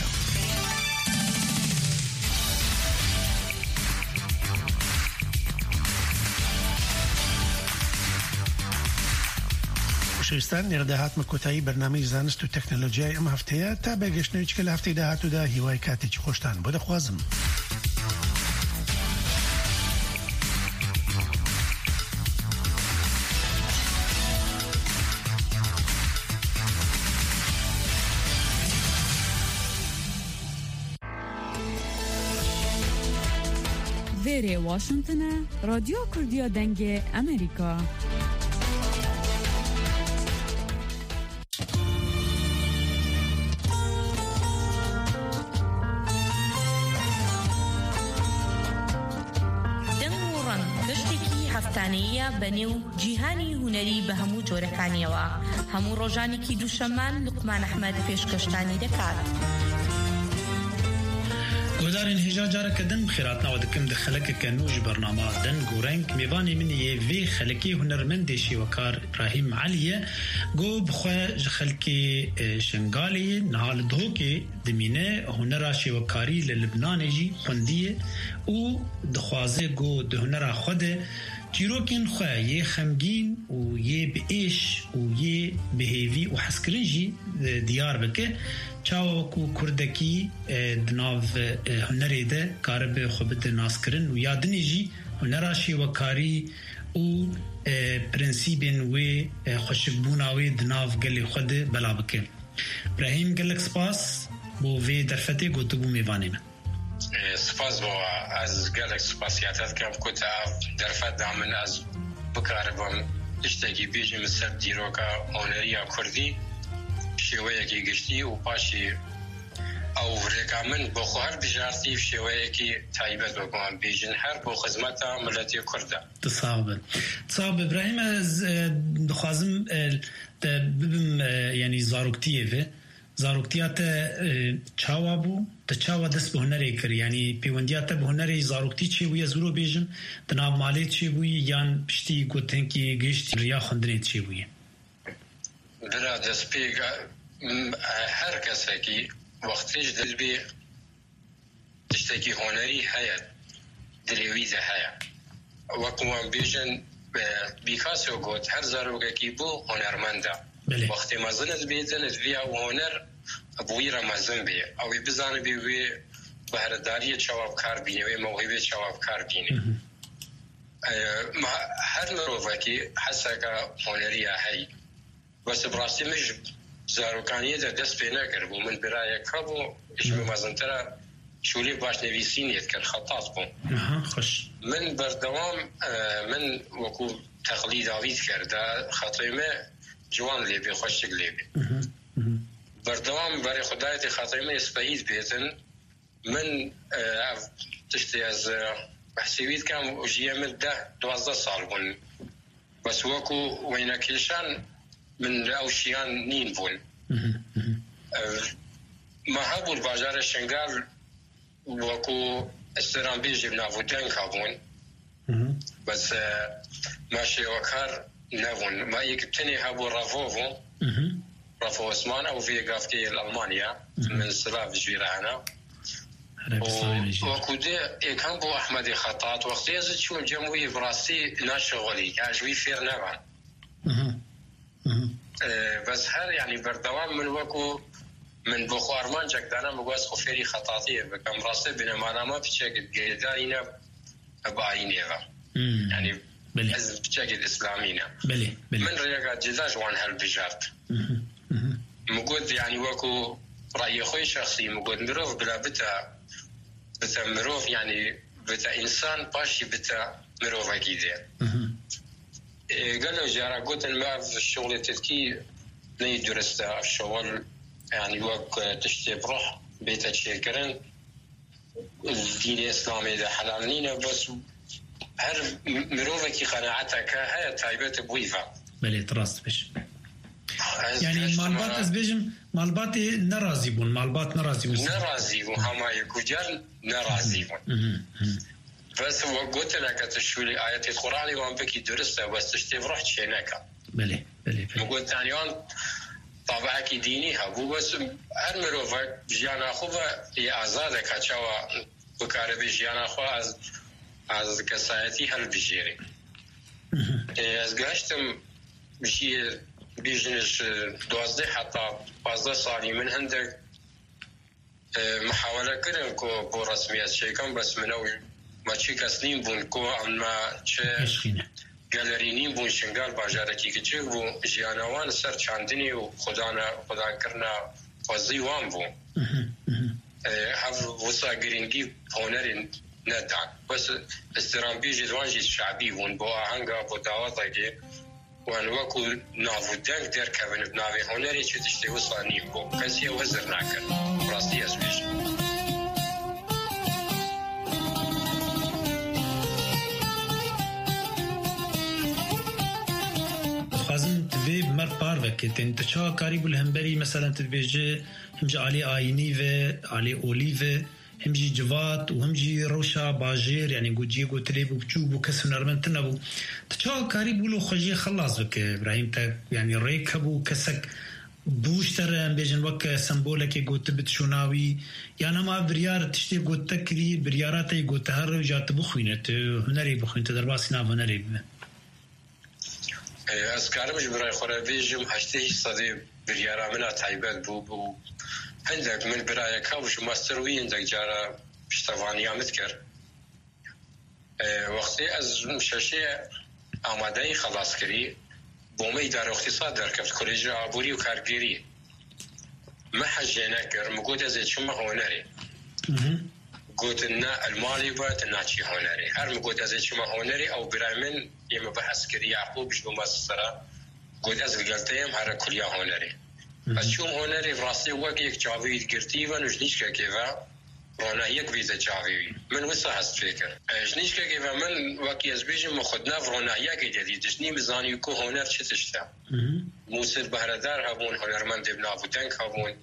شوستان نێرداهاتمە کۆتایی بەرنامەی زانست و تەکنۆلۆژیای ئەم هەفتەیە تا بەگەشتنەوەیچکە لە هەفتەی داهاتوودا هیوای کاتێکی خۆشتان بۆ دەخوازم. وێرێ واشنگتنە رادیۆ کوردیە دەنگێ ئەمریکا. هەفتانەیە بەنێو جیهانی هونەری بە هەموو جۆرەکانیەوە. هەموو ڕۆژانێکی دووشەممان لوقمان ئەحمەد پێشکەشتانی دەکات. گۆدارین هێژا جارەکە دەنگ بخێراتنەوە دەکەم دە خەلەکەکە نوژی بەرنامە دەنگ و ڕەنگ میێوانی منیە vê خەلەکی هونەرمەندێ شێوەکار ئیبراهیم عەلیە گۆ بخوێ ji خەلکê Şengalê niha li Duhokê dimîne hunera şêwekarî li Libnanê jî xwendiye û dixwaze got di hunera xwe de çîrokên xwe yê xemgîn û yê biêş û yê bihêvî û hezkirin jî diyar bike. çawa wekû Kurdekî di nav hunerê de karibe xwe bide naskirin û ya dinê jî hunera şêwekarî û prensîbên wê xweşikbûna wê di nav gelê xwe de bela bike. İbrahim gelek spas bo vê derfetê gotibû mêvanê min. سپاس بۆ ئەس گەلێک سوپاسیاتەت کەم کوتە دەرفەتدا من ئەس بکاربم شتێکی بێژم سەر دیرۆکە هۆنەریە کوردی شێوەیەکی گشتی و پاشی ئەو ڕێکا من بۆ خۆ هەر بژارتی شێوەیەکی تایبەت بۆگوان بێژن هەر بۆ خزمەتە ملەتی کوردە. تصاوب تصاوب إبراهيم دخوازم ببم يعني زاروکتیه زاروکتیاتە چاوا بوو دە چاوا دەست بە هونەرێ کرد یعنی پەیوەندیاتە بە هونەرێ زاروکتی چێ بوویە زورۆ بێژم دناو مالێ چێ بووی یان پشتی گوتنکی گەشتی ڕیا خوێندنێ چێ بوویە. برا دەست پێ هەر کەسێکی وەختیش دەبێ تشتێکی هۆنەری هەیە درێویزە هەیە وەکوان بێژن بیکاسۆ گوت هەر زارۆکێکی بۆ هۆنەرمەندە وەختی مەزنت بێزنت via هۆنەر بوویرە مەزن بێ ئەوەی بزانە بێ وێ بەهرەداریە چاوابکار بینێ وێ مەوهیبێ چاوابکار بینێ. هەر مرۆڤێکی حەسەکە هۆنەریە هەی بەس بڕاستی مش زارۆکانیەدا دەست پێ نەکرد بوو من برایەکە بوو هیچمە مەزنترە شولی باش نویسینیت کرد خەتات بووم. من بەردەوام من وەکو تەقلید ئاویت کرده خەتۆیمە جوان لێبێ خۆشک لێبێ بەردەوام بەرێ خودایەتی خەتۆیمە ئێسپەیت بێتن من تشتی ئەز حسيويت كان وجيه من ده دوازده سال بون بس وكو وين كيشان من أوشيان نين بون ما هبو الباجار الشنغال وكو استران بيجي بنافو دنك هبون بس ماشي وكار نافون ما يكتني هبو رافوفو رافو اسمان او في قافتي الألمانيا من سلاف جيرانا وكو دي كان بو أحمدي خطاط وقت يزد شو الجمهوري براسي ناشغولي عجوي فير نبعا بس هر يعني بردوام من وكو من بخو أرمان جاك دانا مقواس خفيري خطاطية بكم راسي بينما أنا ما بشكل قيدانينا أبعينيها يعني حزب بشكل إسلامينا من رياقات جداج وان هالبجارت مقود يعني وكو رأي خوي شخصي مقود مروف بلا بتا بتا مروف يعني بتا إنسان باشي بتا مروف أكيدة قالوا جارا قلت ما في الشغل تذكي ني درستا الشغل يعني وقت تشتي بروح بيتا شيكرن الدين الإسلامي ده حلال نينا بس هر مروفة كي قناعتك هاي تايبت بويفا بلي تراست بش يعني مالبات أزبيجم مالبات نرازي بون مالبات نرازي بون نرازي بون هما يكوجال نرازي بون بس وقلت لك تشولي آيات القرآن وان بكي درستا بس تشتي بروح تشيناك بلي بلي مقول ثانيان طابعك ديني هبو بس هر مروفة جيانا خوبا آزاده كاتشاوا بكاربي جيانا خوا از از كسایتی هل بجيري از قاشتم بشي بيجنش دوازده حتى بازده صالي من عندك محاولة كرن كو بو رسميات شيكم بس منو ما چی کسنیم بون کو اما چه گالرینیم بون شنگال باجارکی که چه بون جیانوان سر چاندنی و خدانا خدا کرنا وزی وان بون هف وسا گرینگی هنرین ندان بس استران بیجی دوانجی شعبی بون با آهنگا با دعوتا که وان وکو نافودنگ در کبن بناوی هنری چه تشتی وسا نیم بون کسی وزر نکن راستی از بیش في مر بارفك تنتشا قريب الهمبري مثلا تبيجي همجي علي آيني في علي أوليفي همجي جوات وهمجي روشا باجير يعني جوجي جو تريب وبجوب وكسر نرمن تنبو تشا قريب ولو خجي خلاص بك إبراهيم تا يعني ريكبو كسك بوش ترى بيجن وك سمبولك جو تبت شوناوي يعني ما بريار تشتي جو تكري برياراتي جو تهر وجات بخوينت هنري بخوينت درباسنا هنري از کارمش برای خورا بیجم هشته صدی بریارا منا تایبت بو بو هندک من برای کاوش ماستروی هندک جارا پشتوانی آمد کرد وقتی از ششه آماده خلاص کری بومی دار اقتصاد در کفت کلیج عبوری و کارگیری ما حجه نکر مگود از چما هنری قلت إن المالي بات ناتشي هونري هر مقود أزيد شما هونري أو برايمن يما بحث كري يعقوب بجبو مصر قلت أزيد قلتهم هر كل يا هونري بس شوم هونري فراسي وقت يك جاويد قرتيبا نجنيشكا كيفا رونا يك فيزا جاويوي من وصا هست فكر جنيشكا كيفا من وقت يزبيجم مخدنا فرونا يك جديد جني مزاني يكو هونر شتشتا موسر بهردار هبون هنرمند ابن أبو تنك هبون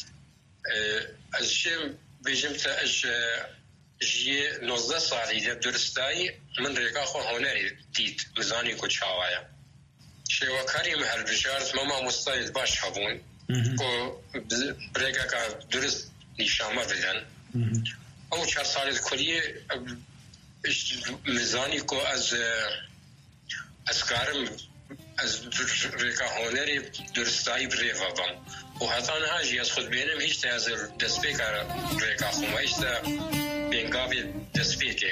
الشيء بيجمت اج جي نوزده سالي درستاي من ريقا خو هنري ديت مزاني كو چاوايا شيوا كريم هالبشارت ماما مستعد باش هبون كو بريقا كا درست نشامه بدن او چار سالي كلية مزاني كو از از كارم از ريقا هنري درستاي بريفا بام و حتی نهاجی از خود بینم هیچ تا از دست بکار ریکا خوم هیچ تا بینگاوی دست بکر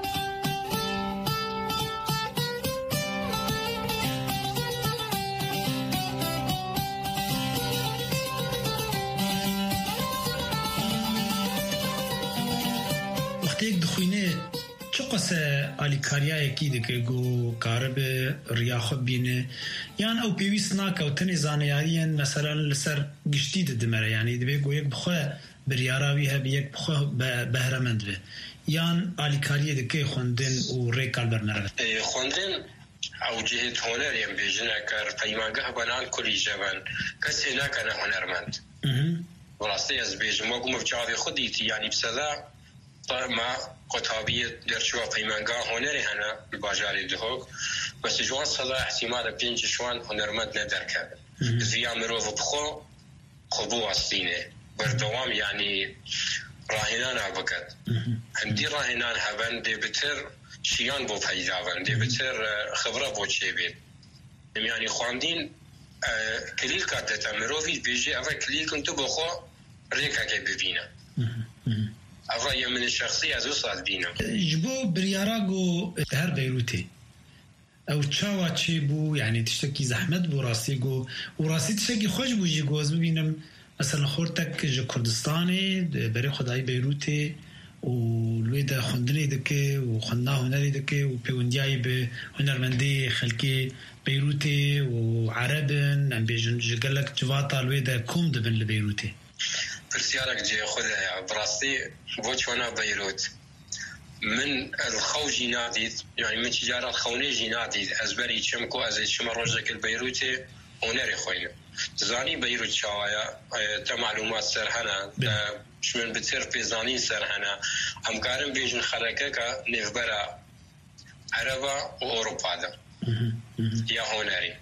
وقتی یک دخوینه چه قصه آلیکاریای کی دکه گو کارب ریاخ بینه یان او پیویس ناکه و تنی زانیارین مثلا لسر گشتی دمره یعنی دبی گو یک بخواه بریاراوی هبی یک بخواه بهرمند به یان آلیکاریه دکه خوندن و ریکال برنره خوندن او جهت هنر ام بیجنه کر پیمانگه بنان کلی جوان کسی نکنه هنرمند وراستی از بیجم و گم بجاوی خودی تی یعنی بسلا ما قطابی در شوا پیمانگه هنری هنه بباجاری دهوک بس جوان صدا احتمال پینج شوان هنرمند ندر کرد زیان مروف بخو خبو استینه بردوام یعنی راهنان بکد هندی راهنان هبن دی بتر شیان بو پیداون دی بتر خبره بو چی بید یعنی خواندین کلیل کردتا مروفی بیجی اوه کلیل کنتو بخو ریکا که ببینه اوه یه من شخصی از او سال بینم جبو بریاراگو هر بیروتی او چاوا چی بو یعنی تشتکی زحمت بو راستی گو و راستی تشتکی خوش بو جی گو از ببینم مثلا خورتک جا کردستانی برای خدای بیروتی و لوی دا خوندنی دکه و خوندنا هنری دکه و پیوندیای به هنرمندی خلکی بیروتی و عربن ام بیجن جگلک جواتا لوی دا کوم دبن لبیروتی پرسیارک جی خودها براستی بوچونا بیروت من الخوجي ناديد يعني من تجارة الخونيجي ناديد أزبري تشمكو أزيد شما روجك البيروتي هنري خوينه زاني بيروت شوايا تمعلومات سرهنا شمن بتصير في زانين سرهنا هم قارن بيجن خلقك نفبرا عربا وأوروبا دا يا هنري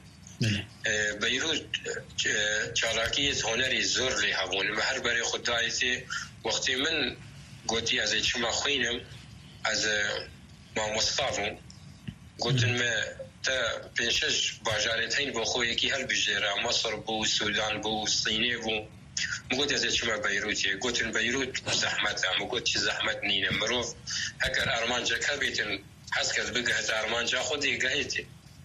بيروت شاراكية هنري زور لي هبون بهر بري خدايتي وقتي من قوتي أزيد شما خوينم از ما مصطفى قلت ما تا بنشج باجارتين بخو يكي هل بجيرا مصر بو السودان بو الصيني بو مقلت از شما بيروتي قلت بيروت زحمتها مقلت زحمت نينا مروف هكر ارمانجا كبيتن حسكت بقى هتا ارمانجا خودي قايتي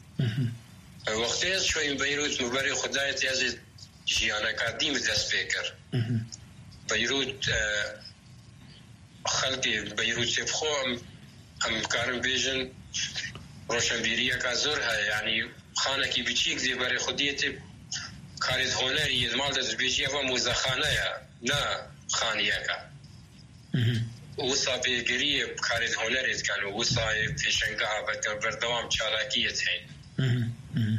وقتي شوي بيروت مباري خدايتي از جيانا قديم دست بيكر بيروت خلقي بيروت سيفخو هم كارم بيجن روشنبيرية كازورها يعني خانكي بيشيك دي بري خديتي كاريز هنري يدمال دز بيجي أفا موزخانة نا خانيكا وصا بيقريه كاريز هنري كان وصا فيشنقها بردوام چالاكية هين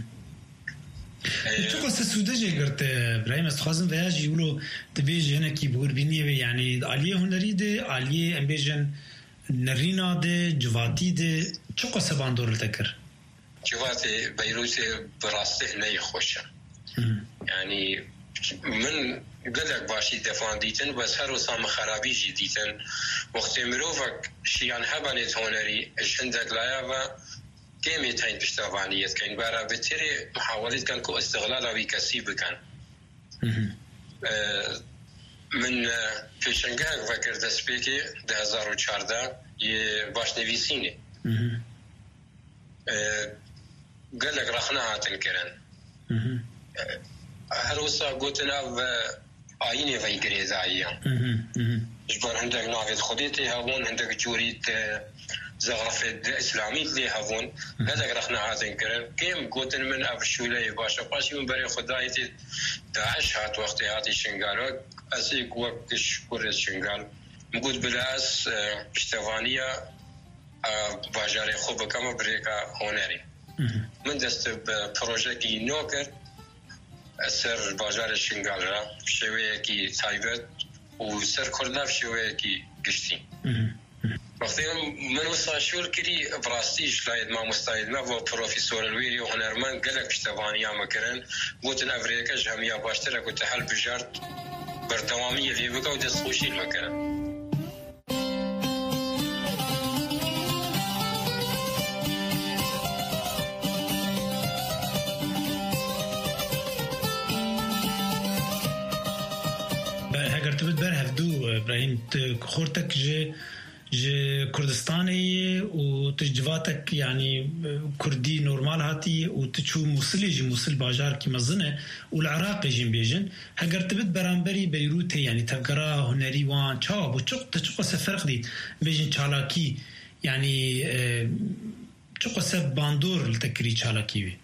تو قصة سودجه قرت برايم استخازم وياج يقولوا تبيج هنا كي بور بينيه يعني عالية هنري ده عالية امبيجن نرينا ده جواتي ده چو قصة باندور تكر جواتي بيروتي براسته ني خوشه يعني من قدك باشي دفان ديتن بس هر وصام خرابي جي ديتن وقت مروفك شيان هبانيت هنري اش عندك لايابا كيمي تاين بشتافانيت كاين بارا بتري محاولات كان كو استغلال او كسي بكان من فيشنگاك فكر دسبيكي ده ألفين وچهارده يه باش نويسيني قالك رخنا هاتن كرن هر وصا قوتنا و آيني في قريزايا جبر عندك نافذ خديتي هون عندك جوريت زغرفة إسلامي اللي هون هذا رخنا هاتن كرن كيم قوتن من أبشولي باشا باشي من بري خدايتي داعش هات وقتي هاتي شنغالو أسيق وقتش كورس شنغال مقود بلاس بشتوانية باجاري خوب كما بريكا هونري من دست بروجيكي نوكر أسر باجار شنغال را شوية كي تايبت وسر كردنا في شوية كي قشتي وقتی من وصاشول کری براستیش لاید ما مستعد ما و پروفیسور الویری و هنرمند گلک پشتوانی ها مکرن بودن افریقاش همیا باشتر که تحل بجارد بردوامی لی بکا و دست خوشیل مکرن هگر تو بر هفدو ابراهیم خورتک جه جه کردستانی و تجواتك يعني كردي نورمال هاتي وتشو موصلي جي موصل باجار كي مزنه والعراق جي بيجن هاجر تبت برامبري بيروت يعني تقرا هنري وان تشاب وتشق تشق فرق دي بيجن چالاكي يعني تشق سب باندور لتكري چالاكي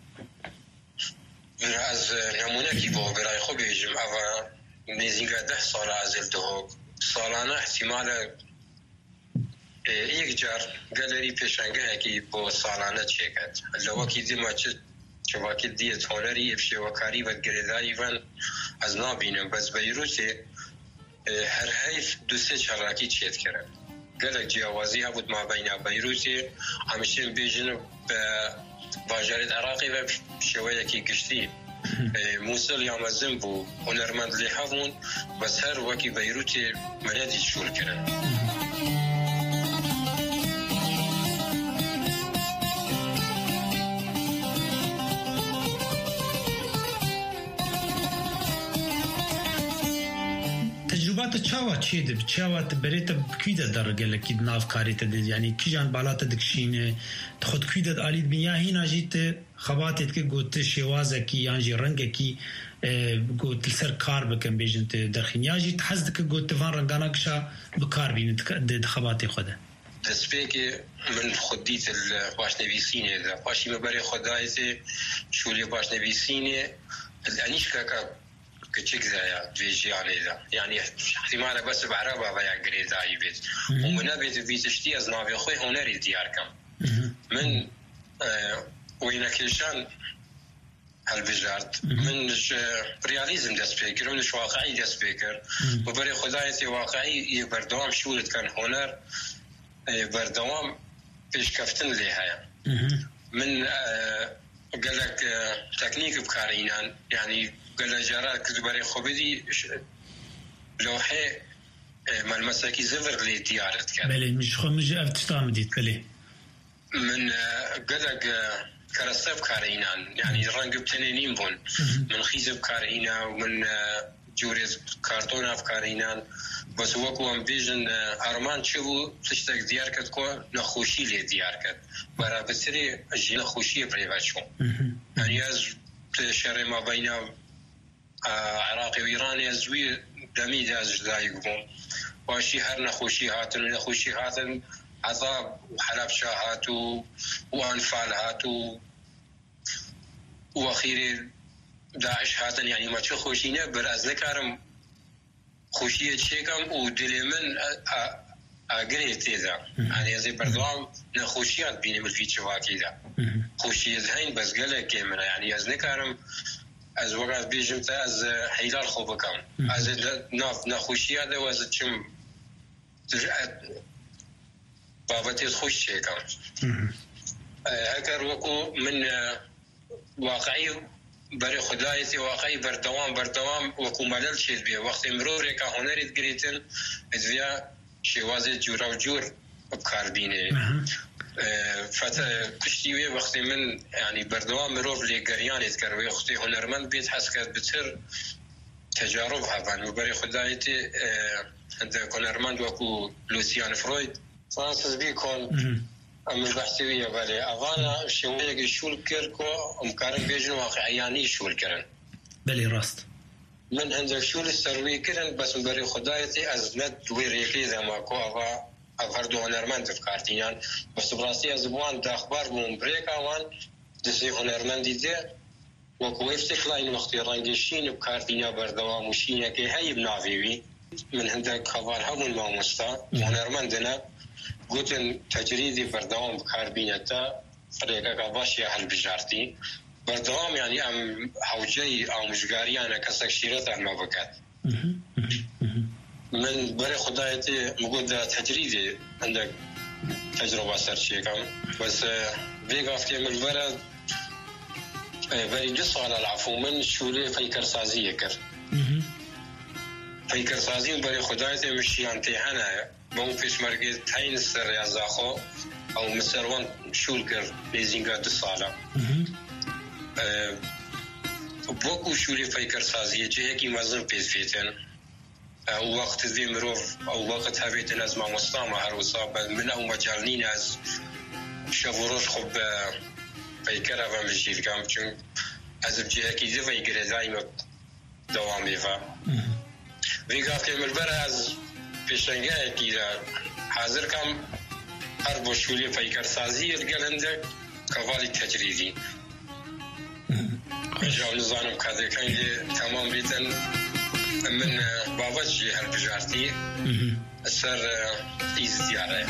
از نمونه كي بو براي خو بيجم اوا نيزينغا ده سال ازل دو سالانه احتمال یک جار گالری پێشانگەیەکی بۆ ساڵانە چێکات لەوەکی دیماچ چواکی دیت هۆنەری ئفشێوەکاری بەدگرێداییڤەن ئەز نابینم بەس بەیروسێ هەر هەیف دوسێ چاڕاکی چێتکردن گەلک جیاوازی هەبوود مابەینە بەیروسێ هەمیشێن بێژن بە باژارێت عێراقی بە شێوەیەکی گشتی مووسڵ یا مەزن بوو هونەرمەند لێ هەبوون بەس هەر وەکی بەیروتێ مەنەدی شولکردن. تجربات چاوا چی دب چاوا تبريت بكيدا درجة كيد ناف كاريتا دي يعني كيجان بالاتا دكشين تخد كيدا آليد بنيا هنا جيت خباتت كي قلت شوازة كي يعني رنجة كي قلت السر كار بكم بيجنت درخين يا جيت حزدك قلت فان رنجانا كشا بكار بين خباتي خدا دسبيكي من خديت الباش نبيسيني ذا باشي مباري خدايتي شولي باش نبيسيني الانيش كاكا كتشيك زايا فيجي عليه ذا يعني احتمال بس بعربة بيا قريزا يبيت ومن بيت بيت اشتي از نافي خوي هنري دياركم من آه وين كيشان هالبجارت من رياليزم دست بيكر من واقعي دست بيكر وبري خدايتي واقعي بردوام شولت كان هنر بردوام بيش كفتن ليها من آه قال لك تكنيك بكارينان يعني قال جارات كذبري خبدي لوحة مال مساكي زفر لي ديارت كان بلي مش خو مش افتشتام ديت بلي من قال لك كرسب كارينان يعني رنج بتنينين بون من خيزب كارينا ومن جوريز كارتون افكارينان بس وكو ام فيجن ارمان شبو تشتك دياركت كو نخوشي لي دياركت برا بسري جي نخوشي بريفاتشو يعني از شر ما بين عراقي وايراني ازوي دمي داز دايقبون واشي هر نخوشي هاتن نخوشي هاتن عذاب وحلب شاهاتو وانفال هاتو واخيري داعش هاتن يعني ما تشو خوشينا براز نكارم خوشية شيكم ودلي من اقريت ذا يعني زي بردوام نخوشيات بيني من في شواكي ذا خوشية هين بس قالك يمنا يعني از نكارم از وقت بيجمت از حيلال خوبكم از ناف نخوشيات ذا واز تشم بابتي خوش شيكم هكر وكو من واقعي برای خدایتی واقعی بردوام بردوام وکو ملل شد بیه وقتی مرور که هنریت گریتن ادویا شوازه جورا و جور بکار بینه فتا کشتیوی وقتی من يعني بردوام مرور لگریانیت کرد و وقتی هنرمند بیت حس کرد بتر تجارب هفن و برای خدایتی هنده هنرمند وکو لوسیان فروید فرانسیس بیکن أما بحثوية بالي أغانا شوية شول كيركو أمكارن بيجن واقعياني شول كرن بالي راست من عندك شول السروي كرن بس مبري خدايتي أزمت ويريكي ذا ماكو أغا أفردو هنرمند في كارتينان بس براسي أزبوان دا أخبار بون بريك أوان دسي هنرمند دي وكو افتكلاين وقت رنجشين بكارتينا بردوام وشينة كي هاي بنافيوي من عندك خبر همون ما مستا هنرمندنا قلتن تجريدي بردوام بكاربينتا فريقا باشي أهل بجارتي بردوام يعني أم حوجي أو مشغاريانا كسك شيرتا ما بكات من بري خدايتي مقود تجريدي عندك تجربة سرشيكم بس بيقا في من البلد بري جص على العفو من شولي فيكر سازية كر فيكر سازي بري خدايتي مشي انتهانا بون پیش مرگی تاین سر یازاخو او مسروان شول کر لیزینگا دو سالا بوکو شولی فکر سازیه جه کی مزن پیش فیتن او وقت زی مروف او وقت هفیتن از ما مستام هر وصاب من او مجالنین از شفروش خوب فکر و مجیل کم چون از جه کی زی فکر دائما دوامی فا ویگاف که ملبر از پیشنگاه کی حاضر کم هر بوشولی فکر سازی الگلنده کوالی من بابتجي هالبجارتي السر إيز زيارة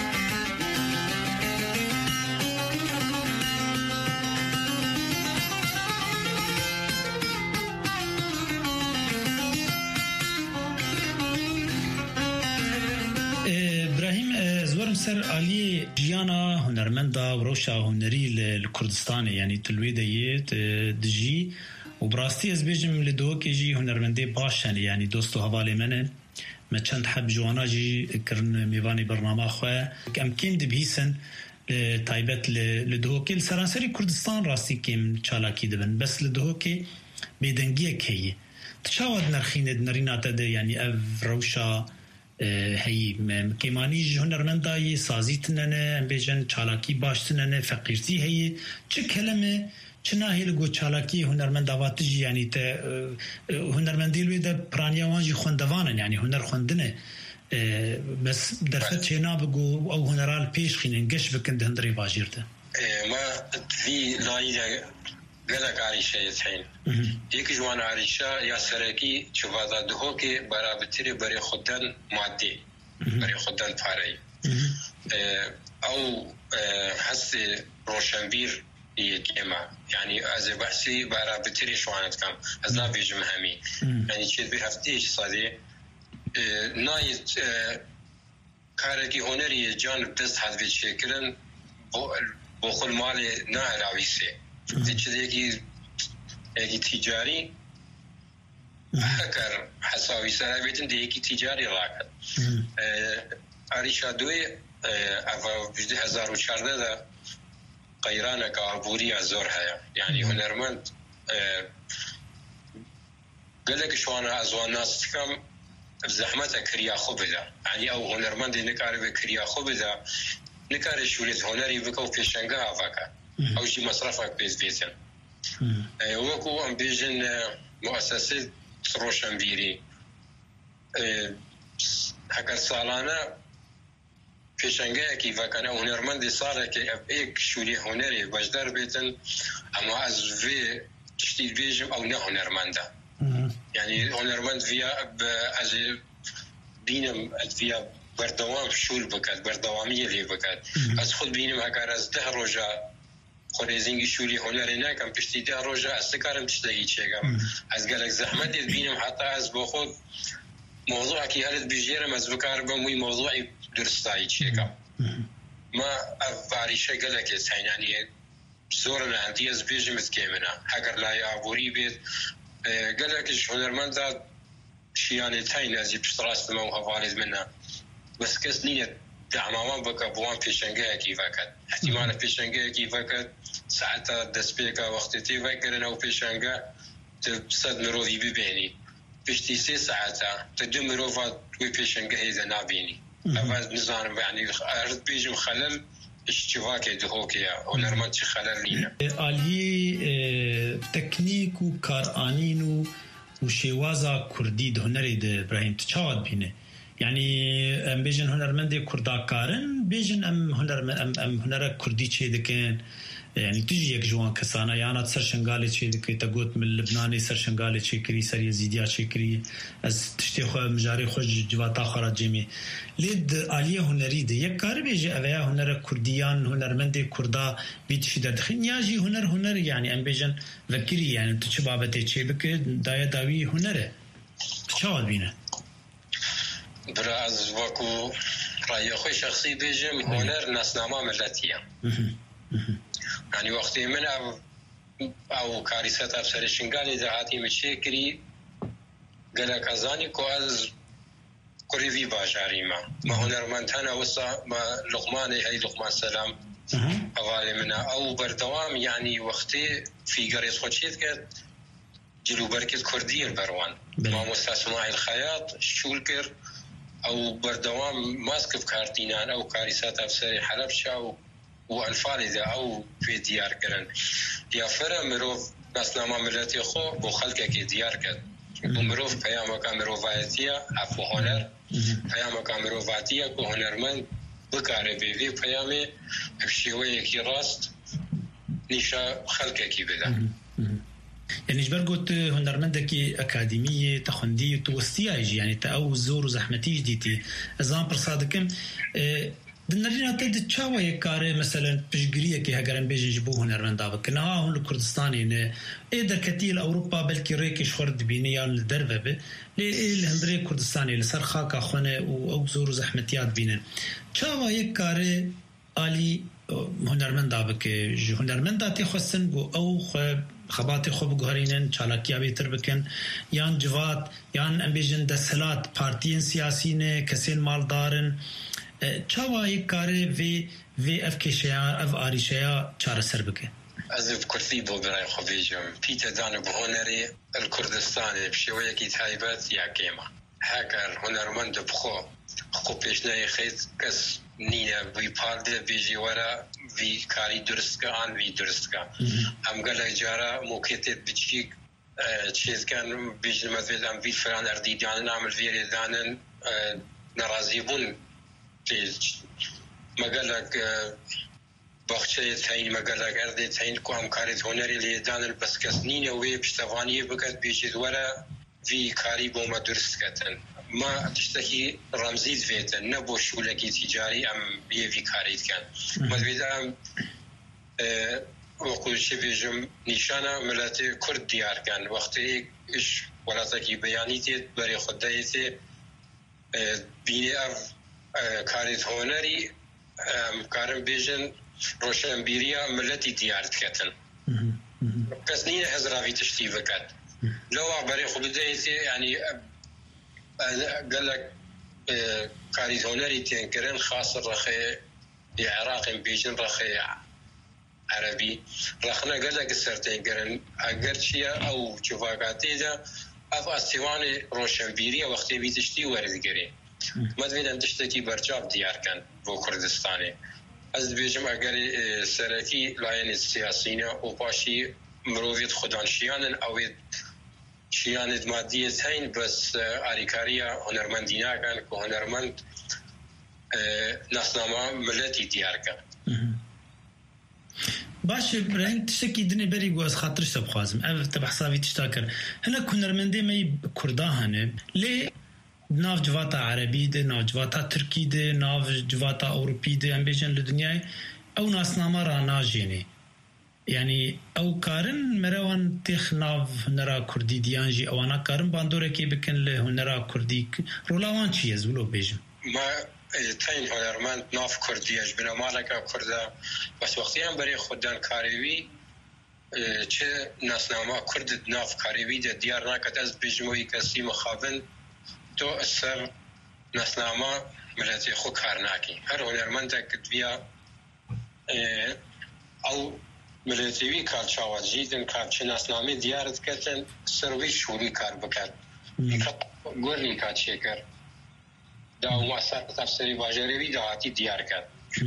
ابراهيم زورم سر علي جيانا هنرمندا وروشا هنري لكردستان يعني تلويديت دجي وبراستي از بيجم لدوك يجي هنرمندي باشن يعني دوستو هوالي منه ما چند حب جوانا جي كرن ميواني برنامج خو امكن دبيسن تايبت لدوكي السرانسري كردستان راستي كيم چالاكي دبن بس لدوكي بيدنگيه كي تشاود نرخين نرينات ده يعني اف روشا هي كيماني هنرمنداي سازيتننه ام بيجن چالاكي باشتننه فقيرتي هي چه كلمه چنا هي لگو چالاکی هنرمند داواتجی یعنی ته هنرمندی لوی د پرانیاوانجی خوندوانن یعنی هنر خوندنه بس درفت چنا بگو او هنرال پیش خینن گش بکند هندری باجیرته ما في لايدا قالك عريشة يتحين يك جوان عريشة يا سرقي شوف هذا دهوكي برا بتري بري خدان مادي بري خدان فاري أو حسي روشنبير يكيما يعني أزي بحسي برا بتري شوانت كم أزنا بيجم همي يعني شيء بهفتيش صدي نايت كاركي هنري جانب دست هذا بيشكلن بخل مالي ناراويسي تشديكي اكي تجاري هكر حساوي سرابيتن ديكي تجاري راكت عريشا دوي افا بجدي هزار وشارده دا قيرانا كابوري ازور هيا يعني هنرمند قالك شوانا ازوان ناس تكم بزحمتها كريا خبدا يعني او هنرمند نكاري بكريا خبدا نكاري شوليت هنري بكو في شنغا فاكا او شي مصرفك بيز بيتن وكو ام بيجن مؤسسه روشنبيري هكا سالانا في شنغا كيف كان هنرمند صار كي ايك شولي هنري بجدار بيتن اما از في تشتي بيجم او نه هنرمندا يعني هنرمند فيها از بينم فيها بردوام شول بكات بردوامية لي بكات از خود بينم هكا از ده رجا خوريزينغي شولي هنري ناكم بشتي ده رجا استكارم تشتغي تشيغم از قالك زحمت بينم حتى از بخود موضوع كي هلت بيجيرم از بكار بموي موضوعي درستاي تشيغم ما افاريشة قالك يسعين يعني زورنا عندي از بيجم تكيمنا هكر لاي ابوري بيت قالك هنرمندا شياني تاين از يبشتراست ما وهفاليز منها بس كس نية دعمامان بكا بوان في شنغا كيفاكت احتمال في شنغا كيفاكت ساعتها دسبيكا وقتتي فاكرنا وفي شنغا تبصد مروفي ببيني بشتي سي ساعتها تدو مروفا وفي شنغا هيدا نابيني أفاز نظام يعني أرد بيجم خلل اشتواكي دهوكيا ونرمانتي خلل لينا آلي تكنيك وكارانين وشيوازا كردي دهنري ده إبراهيم تشاود بينه يعني ام بيجن هنرمندي كردا كارن بيجن ام هنر ام ام هنر كردي شي دكن يعني تجي يك جوان كسانا يعني سر شنغالي شي دكي تقوت من لبناني سر شنغالي شي كري سر يزيديا شي كري از تشتي خو مجاري خوج جواتا خرا جيمي ليد عليه هنري دي يك كار بيجي اويا هنر كرديان هنرمندي كردا بيتشي دخن ياجي هنر هنر يعني ام بيجن فكري يعني تشبابتي شي بك دايا داوي هنر تشاود بينا براز وكو رأي أخوي شخصي بيجم هنر ناسنامة ملتية يعني وقتي من أو, أو كارثة أبصر شنغالي دهاتي مشيكري قالك أزاني كو أز قريبي باجاري ما ما هنر منتهنا وصا ما لقماني هاي لقمان سلام أغالي منها أو بردوام يعني وقتي في قرية خوشيت كد جلو بركة كردية البروان ما مستسماعي الخياط شولكر او بردوام ماسك في كارتينان او كارثات افسري حلبشة او وانفالي او في ديار كرن يا فرا مروف ناسنامه ملتي خو بو خلقه كي ديار كد ومروف بياما كاميروفاتيا افو هنر بياما كاميروفاتيا كو هنرمن بكاري بيفي بيامي بشيويه كي راست نيشا خلقه كي بدا نجبر قلت هنرمندكي أكاديمية تخندي توستي أيجي يعني تأو زور وزحمتي جديتي إزامبل صادقم دنرينا تد تشاوا يكاره مثلا بجريه كي هجرن بيجي جبوه هنرمندا بكنا هون الكردستاني نه إذا كتيل أوروبا بلكي ريكش خرد بينيان الدربة به لهندري كردستاني لسرخا كخونه أو زور وزحمتيات بينن تشاوا يكاره علي هنرمندا بك هنرمندا تخصن بو أو خباتي خوب گهرینن چالاکیا بیتر بکن یان جوات یان امبیجن دسلات پارتیین سیاسی نه کسین مالدارن چاوای کاری وی وی اف کشیا اف آریشیا چار سر بکن از کردی بودرای خویجم پیت دان بهونری الکردستانی بشویه کی تایبات یا کیما هاکر هنرمند بخو خو پیشنای خیز کس نیه وی پارده بیجی ورا وی کاری درست که آن وی درست که هم گله جارا موکیتت بچی چیز کن بیجن مزید هم وی فران اردی دانن عمل ویری دانن نرازی بون مقالك بخشة تاين مقالك أرضي تاين كوام كاريت هنري اللي دان البسكسنين وي بشتفانية بقت بيجد ورا في كاري بوما درست كتن ما تشتكي رمزيد فيتن نبو شولكي تجاري أم بيه في كاريت كان مدويدا أم أه وقل شبيجم نشانة ملاتي كرد ديار كان وقتي إيش ولاتكي بيانيتي بري خدايتي أه بيني أف كاريت هنري كارم بيجن روشنبيريا ملتي ديارت كتن كسنين هزرا في تشتي بكت لو عبري خبدايتي يعني قال لك كاريت هنري تنكرن خاص الرخي العراق بيجن رخي عربي رخنا قال لك السرتين قرن اقرشيا او شفاقاتي ده اف استواني روشنبيريا وقتي في تشتي ورد قرين مدویدم تشتکی برچاب دیار کن بو کردستانی از بیجم اگر سرکی لاین سیاسینا و پاشی مروفیت خودانشیانن اوید شیانت مادیت هین بس آریکاریا هنرمندینا کن که هنرمند ناسنامه ملتی دیار کن باشه برای تشتکی دنی بری گو از خاطرش تبخوازم او تبحثاوی تشتاکر هلا هنرمنده می کرداهنه لی ناف جواتا عربي ده ناف جواتا تركي ده ناف جواتا أوروبي ده هم بيجن لدنياي أو ناسنامه را ناجيني يعني أو كارن مروان تيخ ناف هنرا كردي ديانجي أو أنا كارن باندورة كي بكن له هنرا كردي رولاوان چي يزولو بيجن ما تاين هنرمان ناف كردي أجبنا مالكا كردا بس وقتي هم بري خودان كاريوي چه ناسنامه كرد ناف كاريوي ده ديار ناكت از بيجموي كسي مخابن تو اثر ناسنامه ملتي خو كارناكي هر هنرمندك كتبيا او ملتيوي كار شاوات جيدن كار چه ناسنامه ديارت كتن سروي شوري كار بكت قولي كات شكر دا ومأثر تفسيري باجريوي دهاتي ديار كت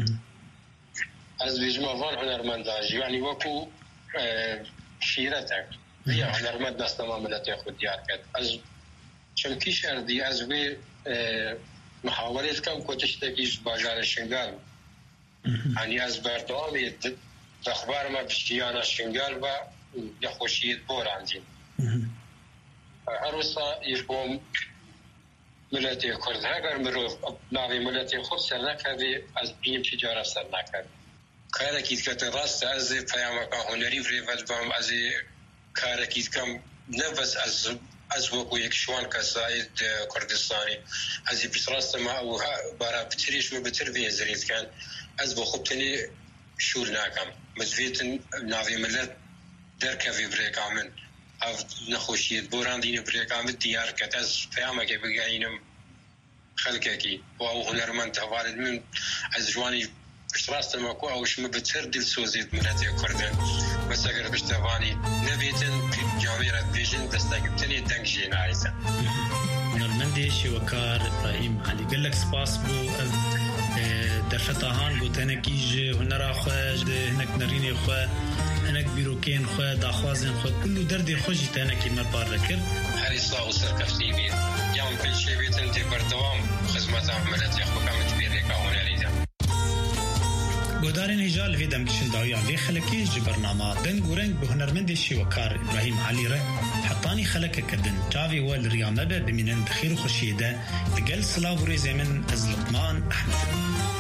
از بيجمعوان هنرمنداجي يعني وكو شيرتك هي هنرمند ناسنامه ملتي خو ديار كت از چمکیش اردی از وی محاولت کم کتش تکیش باجار شنگال یعنی از بردوامی اخبار ما بشیان شنگال و یخوشیت بوراندیم هر وسا یشبوم ملتی کرد اگر مروف ناوی ملتی خود سر نکردی از بیم تجاره سر نکرد کارکیت کت راست از پیامکا هنری فریفت بام از کارکیت کم نفس از از وقو یک شوان کساید کردستانی از بیشترست ما او برای بتریش و بتر ویزریت کن از بخوبتنی شور نکم مزویت ناوی ملت درک وی بریکامن او نخوشیت بوراندین بریکامن دیار کت از پیامه که بگاینم خلقه کی و او هنرمند توارد من از جوانی بیشترست ما کو اوش مبتر دل سوزید ملتی کردن بس اگر بشتوانی نبیتن جامعه بيجن دستقبتني دنجي نايسا نرمندي شوكار ابراهيم علي قال لك سباس بو درفتهان بو تنكيج هنرا خواج هناك نريني خوا هناك بيروكين خوا داخوازن خوا كله دردي خوجي تنكي مربار لكر حريصا وسر كفتي بيت يوم كل شيء بيتن تي بردوام خدمات عملت يخو كم تبيرك هنريدا هودارین هجال في دمكشن داویان في خلکی جبرنامه دنگ و رنگ به هنرمند شیوکار ابراهیم علی ره حطانی خلک کدن جاوی ول ریامه بمینن بخیر و خوشیده دگل سلاو ریزه من از لقمان احمد